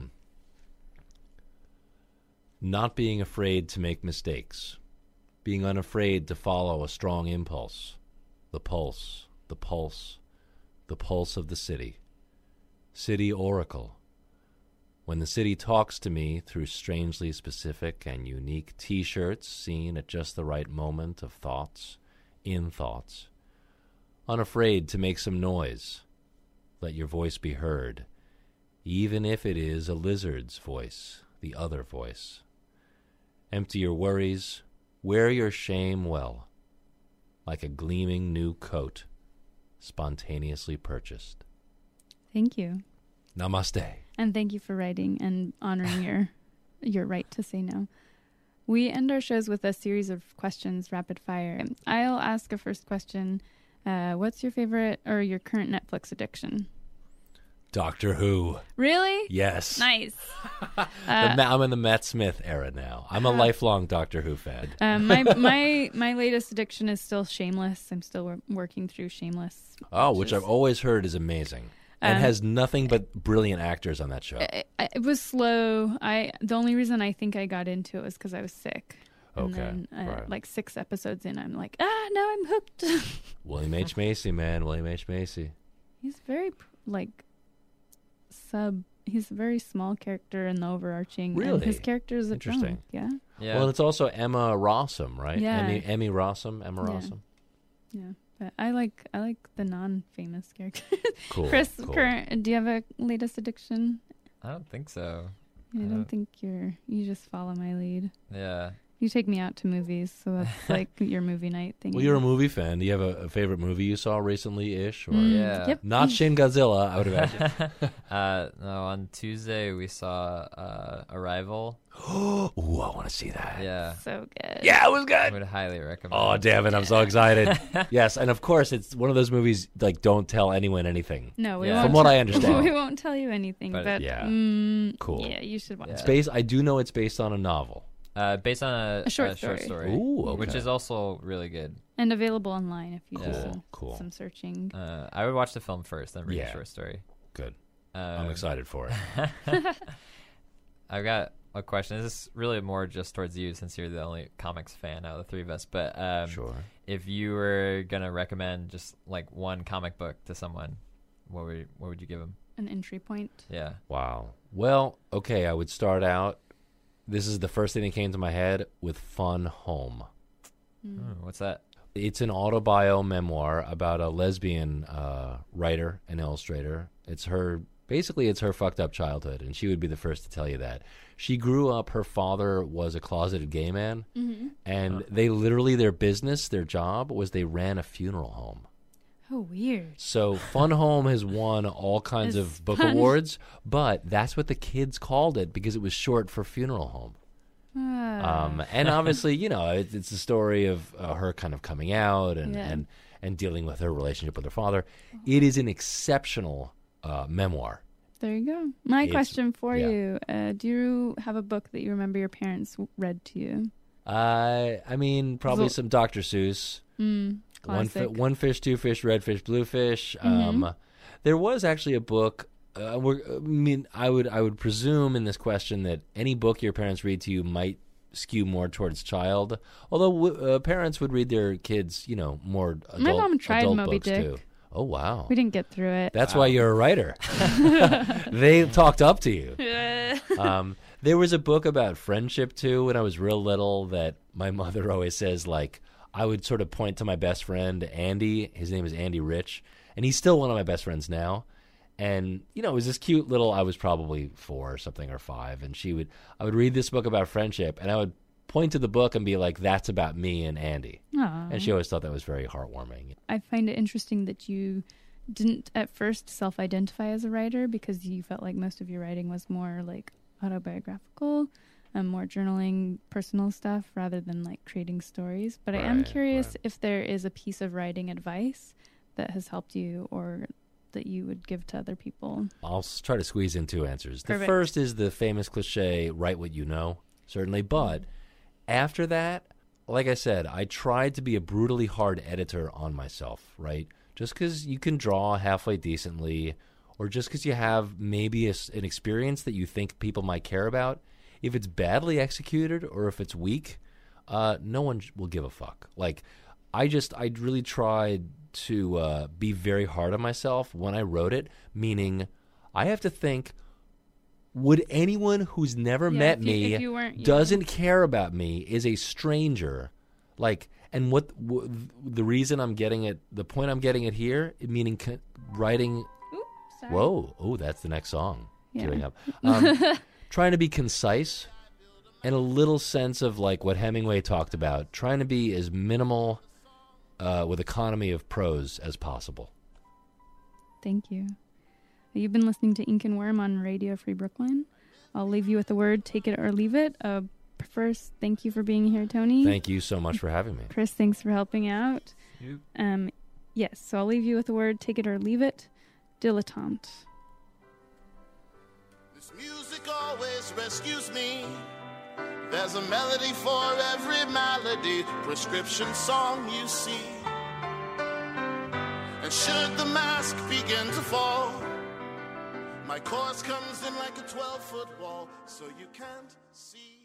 S4: not being afraid to make mistakes, being unafraid to follow a strong impulse, the pulse, the pulse, the pulse of the city. City oracle. When the city talks to me through strangely specific and unique T-shirts seen at just the right moment of thoughts, in thoughts. Unafraid to make some noise. Let your voice be heard, even if it is a lizard's voice, the other voice. Empty your worries, wear your shame well, like a gleaming new coat, spontaneously purchased.
S2: Thank you.
S4: Namaste.
S2: And thank you for writing and honoring your your right to say no. We end our shows with a series of questions, rapid fire. I'll ask a first question. Uh, what's your favorite or your current Netflix addiction?
S4: Doctor Who.
S2: Really?
S4: Yes.
S2: Nice.
S4: The Ma- I'm in the Matt Smith era now. I'm a
S2: Uh,
S4: lifelong Doctor Who fan.
S2: Um, my my my latest addiction is still Shameless. I'm still wor- working through Shameless.
S4: Oh, which
S2: is-
S4: I've always heard is amazing. And
S2: Um,
S4: has nothing but brilliant actors on that show.
S2: It, it was slow. I the only reason I think I got into it was because I was sick. And
S4: Okay,
S2: then, uh,
S4: right.
S2: like six episodes in, I'm like, ah, now I'm hooked.
S4: William H. Macy, man. William H. Macy.
S2: He's very pr- like sub. He's a very small character in the overarching. And his
S4: Really?
S2: character is a
S4: Interesting.
S2: drone. Yeah,
S3: Yeah.
S4: Well, it's also Emma Rossum, right?
S2: Yeah.
S4: Emmy, Emmy Rossum. Emma
S2: Yeah.
S4: Rossum.
S2: yeah. But I like I like the non-famous characters.
S4: Cool.
S2: Chris,
S4: cool.
S2: current, do you have a latest addiction?
S3: I don't think so.
S2: I
S3: I
S2: don't
S3: don't-
S2: think you're. You just follow my lead.
S3: Yeah.
S2: You take me out to movies, so that's like your movie night thing.
S4: Well, you're a movie fan. Do you have a, a favorite movie you saw recently-ish? Or
S2: Mm,
S3: Yeah.
S2: Yep.
S4: Not Shin Godzilla, I would imagine.
S3: uh, no, on Tuesday we saw uh, Arrival.
S4: Ooh, I want to see that.
S3: Yeah.
S2: So good.
S4: Yeah, it was
S3: I
S4: good.
S3: would highly recommend.
S4: Oh, damn it. I'm so excited. Yes, and of course, it's one of those movies, like, don't tell anyone anything.
S2: No, we
S3: Yeah.
S2: won't.
S4: From what I
S2: we
S4: understand.
S2: won't tell you anything.
S3: But-
S2: But,
S4: Yeah.
S2: mm,
S4: Cool.
S2: Yeah, you should watch
S3: Yeah.
S4: It's
S2: it.
S4: based, I do know it's based on a novel.
S3: Uh, based on a,
S2: A short
S3: a short
S2: story.
S3: story,
S4: Ooh, okay.
S3: which is also really good.
S2: And available online if you do
S3: Cool,
S2: some,
S4: cool.
S2: some searching.
S3: Uh, I would watch the film first, then read
S4: Yeah.
S3: the short story.
S4: Good.
S3: Um,
S4: I'm excited for it.
S3: I've got a question. This is really more just towards you, since you're the only comics fan out of the three of us. But um,
S4: Sure.
S3: if you were gonna recommend just like one comic book to someone, what would what would you give them?
S2: An entry point.
S3: Yeah.
S4: Wow. Well, okay, I would start out. This is the first thing that came to my head with Fun Home.
S2: Mm.
S3: Oh, what's that?
S4: It's an autobio memoir about a lesbian uh, writer and illustrator. It's her, basically, it's her fucked up childhood, and she would be the first to tell you that. She grew up, her father was a closeted gay man,
S2: Mm-hmm.
S4: and they literally, their business, their job was they ran a funeral home.
S2: Oh, weird.
S4: So Fun Home has won all kinds
S2: It's
S4: of book
S2: fun.
S4: awards, but that's what the kids called it because it was short for funeral home.
S2: Ah.
S4: Um, and obviously, you know, it, it's a story of uh, her kind of coming out and,
S2: Yeah.
S4: and, and dealing with her relationship with her father. It is an exceptional uh, memoir.
S2: There you go. My
S4: It's-
S2: question for
S4: yeah.
S2: you: uh, do you have a book that you remember your parents w- read to you?
S4: Uh, I mean, probably
S2: So-
S4: some Doctor Seuss.
S2: Mm,
S4: One, fi-
S2: classic.
S4: one fish, two fish, red fish, blue fish.
S2: Mhm.
S4: Um, there was actually a book. Uh, we're, I mean, I would I would presume in this question that any book your parents read to you might skew more towards child. Although w- uh, parents would read their kids, you know, more adult,
S2: My mom tried
S4: adult
S2: Moby
S4: books
S2: Dick.
S4: too. Oh wow,
S2: We didn't get through it.
S4: that's why you're a writer. They talked up to you.
S2: Yeah.
S4: Um, there was a book about friendship too when I was real little that my mother always says, like, I would sort of point to my best friend Andy. His name is Andy Rich, and he's still one of my best friends now. And you know, it was this cute little. I was probably four or something or five, and she would. I would read this book about friendship, and I would point to the book and be like, "That's about me and Andy."
S2: Aw.
S4: And she always thought that was very heartwarming.
S2: I find it interesting that you didn't at first self-identify as a writer because you felt like most of your writing was more like autobiographical and more journaling personal stuff rather than like creating stories. But I am
S4: Right,
S2: curious
S4: right.
S2: if there is a piece of writing advice that has helped you or that you would give to other people.
S4: I'll s- try to squeeze in two answers. The
S2: Perfect.
S4: first is the famous cliche, write what you know, certainly. But after that, like I said, I tried to be a brutally hard editor on myself, right? Just because you can draw halfway decently, or just because you have maybe a s an experience that you think people might care about, if it's badly executed or if it's weak, uh, no one will give a fuck. Like, I just, I really tried to uh, be very hard on myself when I wrote it, meaning I have to think, would anyone who's never
S2: Yeah,
S4: met
S2: if you-
S4: me,
S2: if you weren't- yeah.
S4: doesn't care about me, is a stranger, like, and what w- the reason I'm getting it, the point I'm getting it here, meaning co- writing,
S2: Ooh, sorry.
S4: whoa, oh, that's the next song,
S2: Yeah.
S4: queuing up. Um, trying to be concise and a little sense of like what Hemingway talked about, trying to be as minimal uh, with economy of prose as possible.
S2: Thank you. You've been listening to Ink and Worm on Radio Free Brooklyn. I'll leave you with the word, take it or leave it. Uh, first, thank you for being here, Tony.
S4: Thank you so much for having me.
S2: Chris, thanks for helping out.
S3: Yep.
S2: Um, yes, so I'll leave you with the word, take it or leave it. Dilettante.
S6: This music always rescues me. There's a melody for every malady, prescription song you see. And should the mask begin to fall, my chorus comes in like a twelve-foot wall, so you can't see.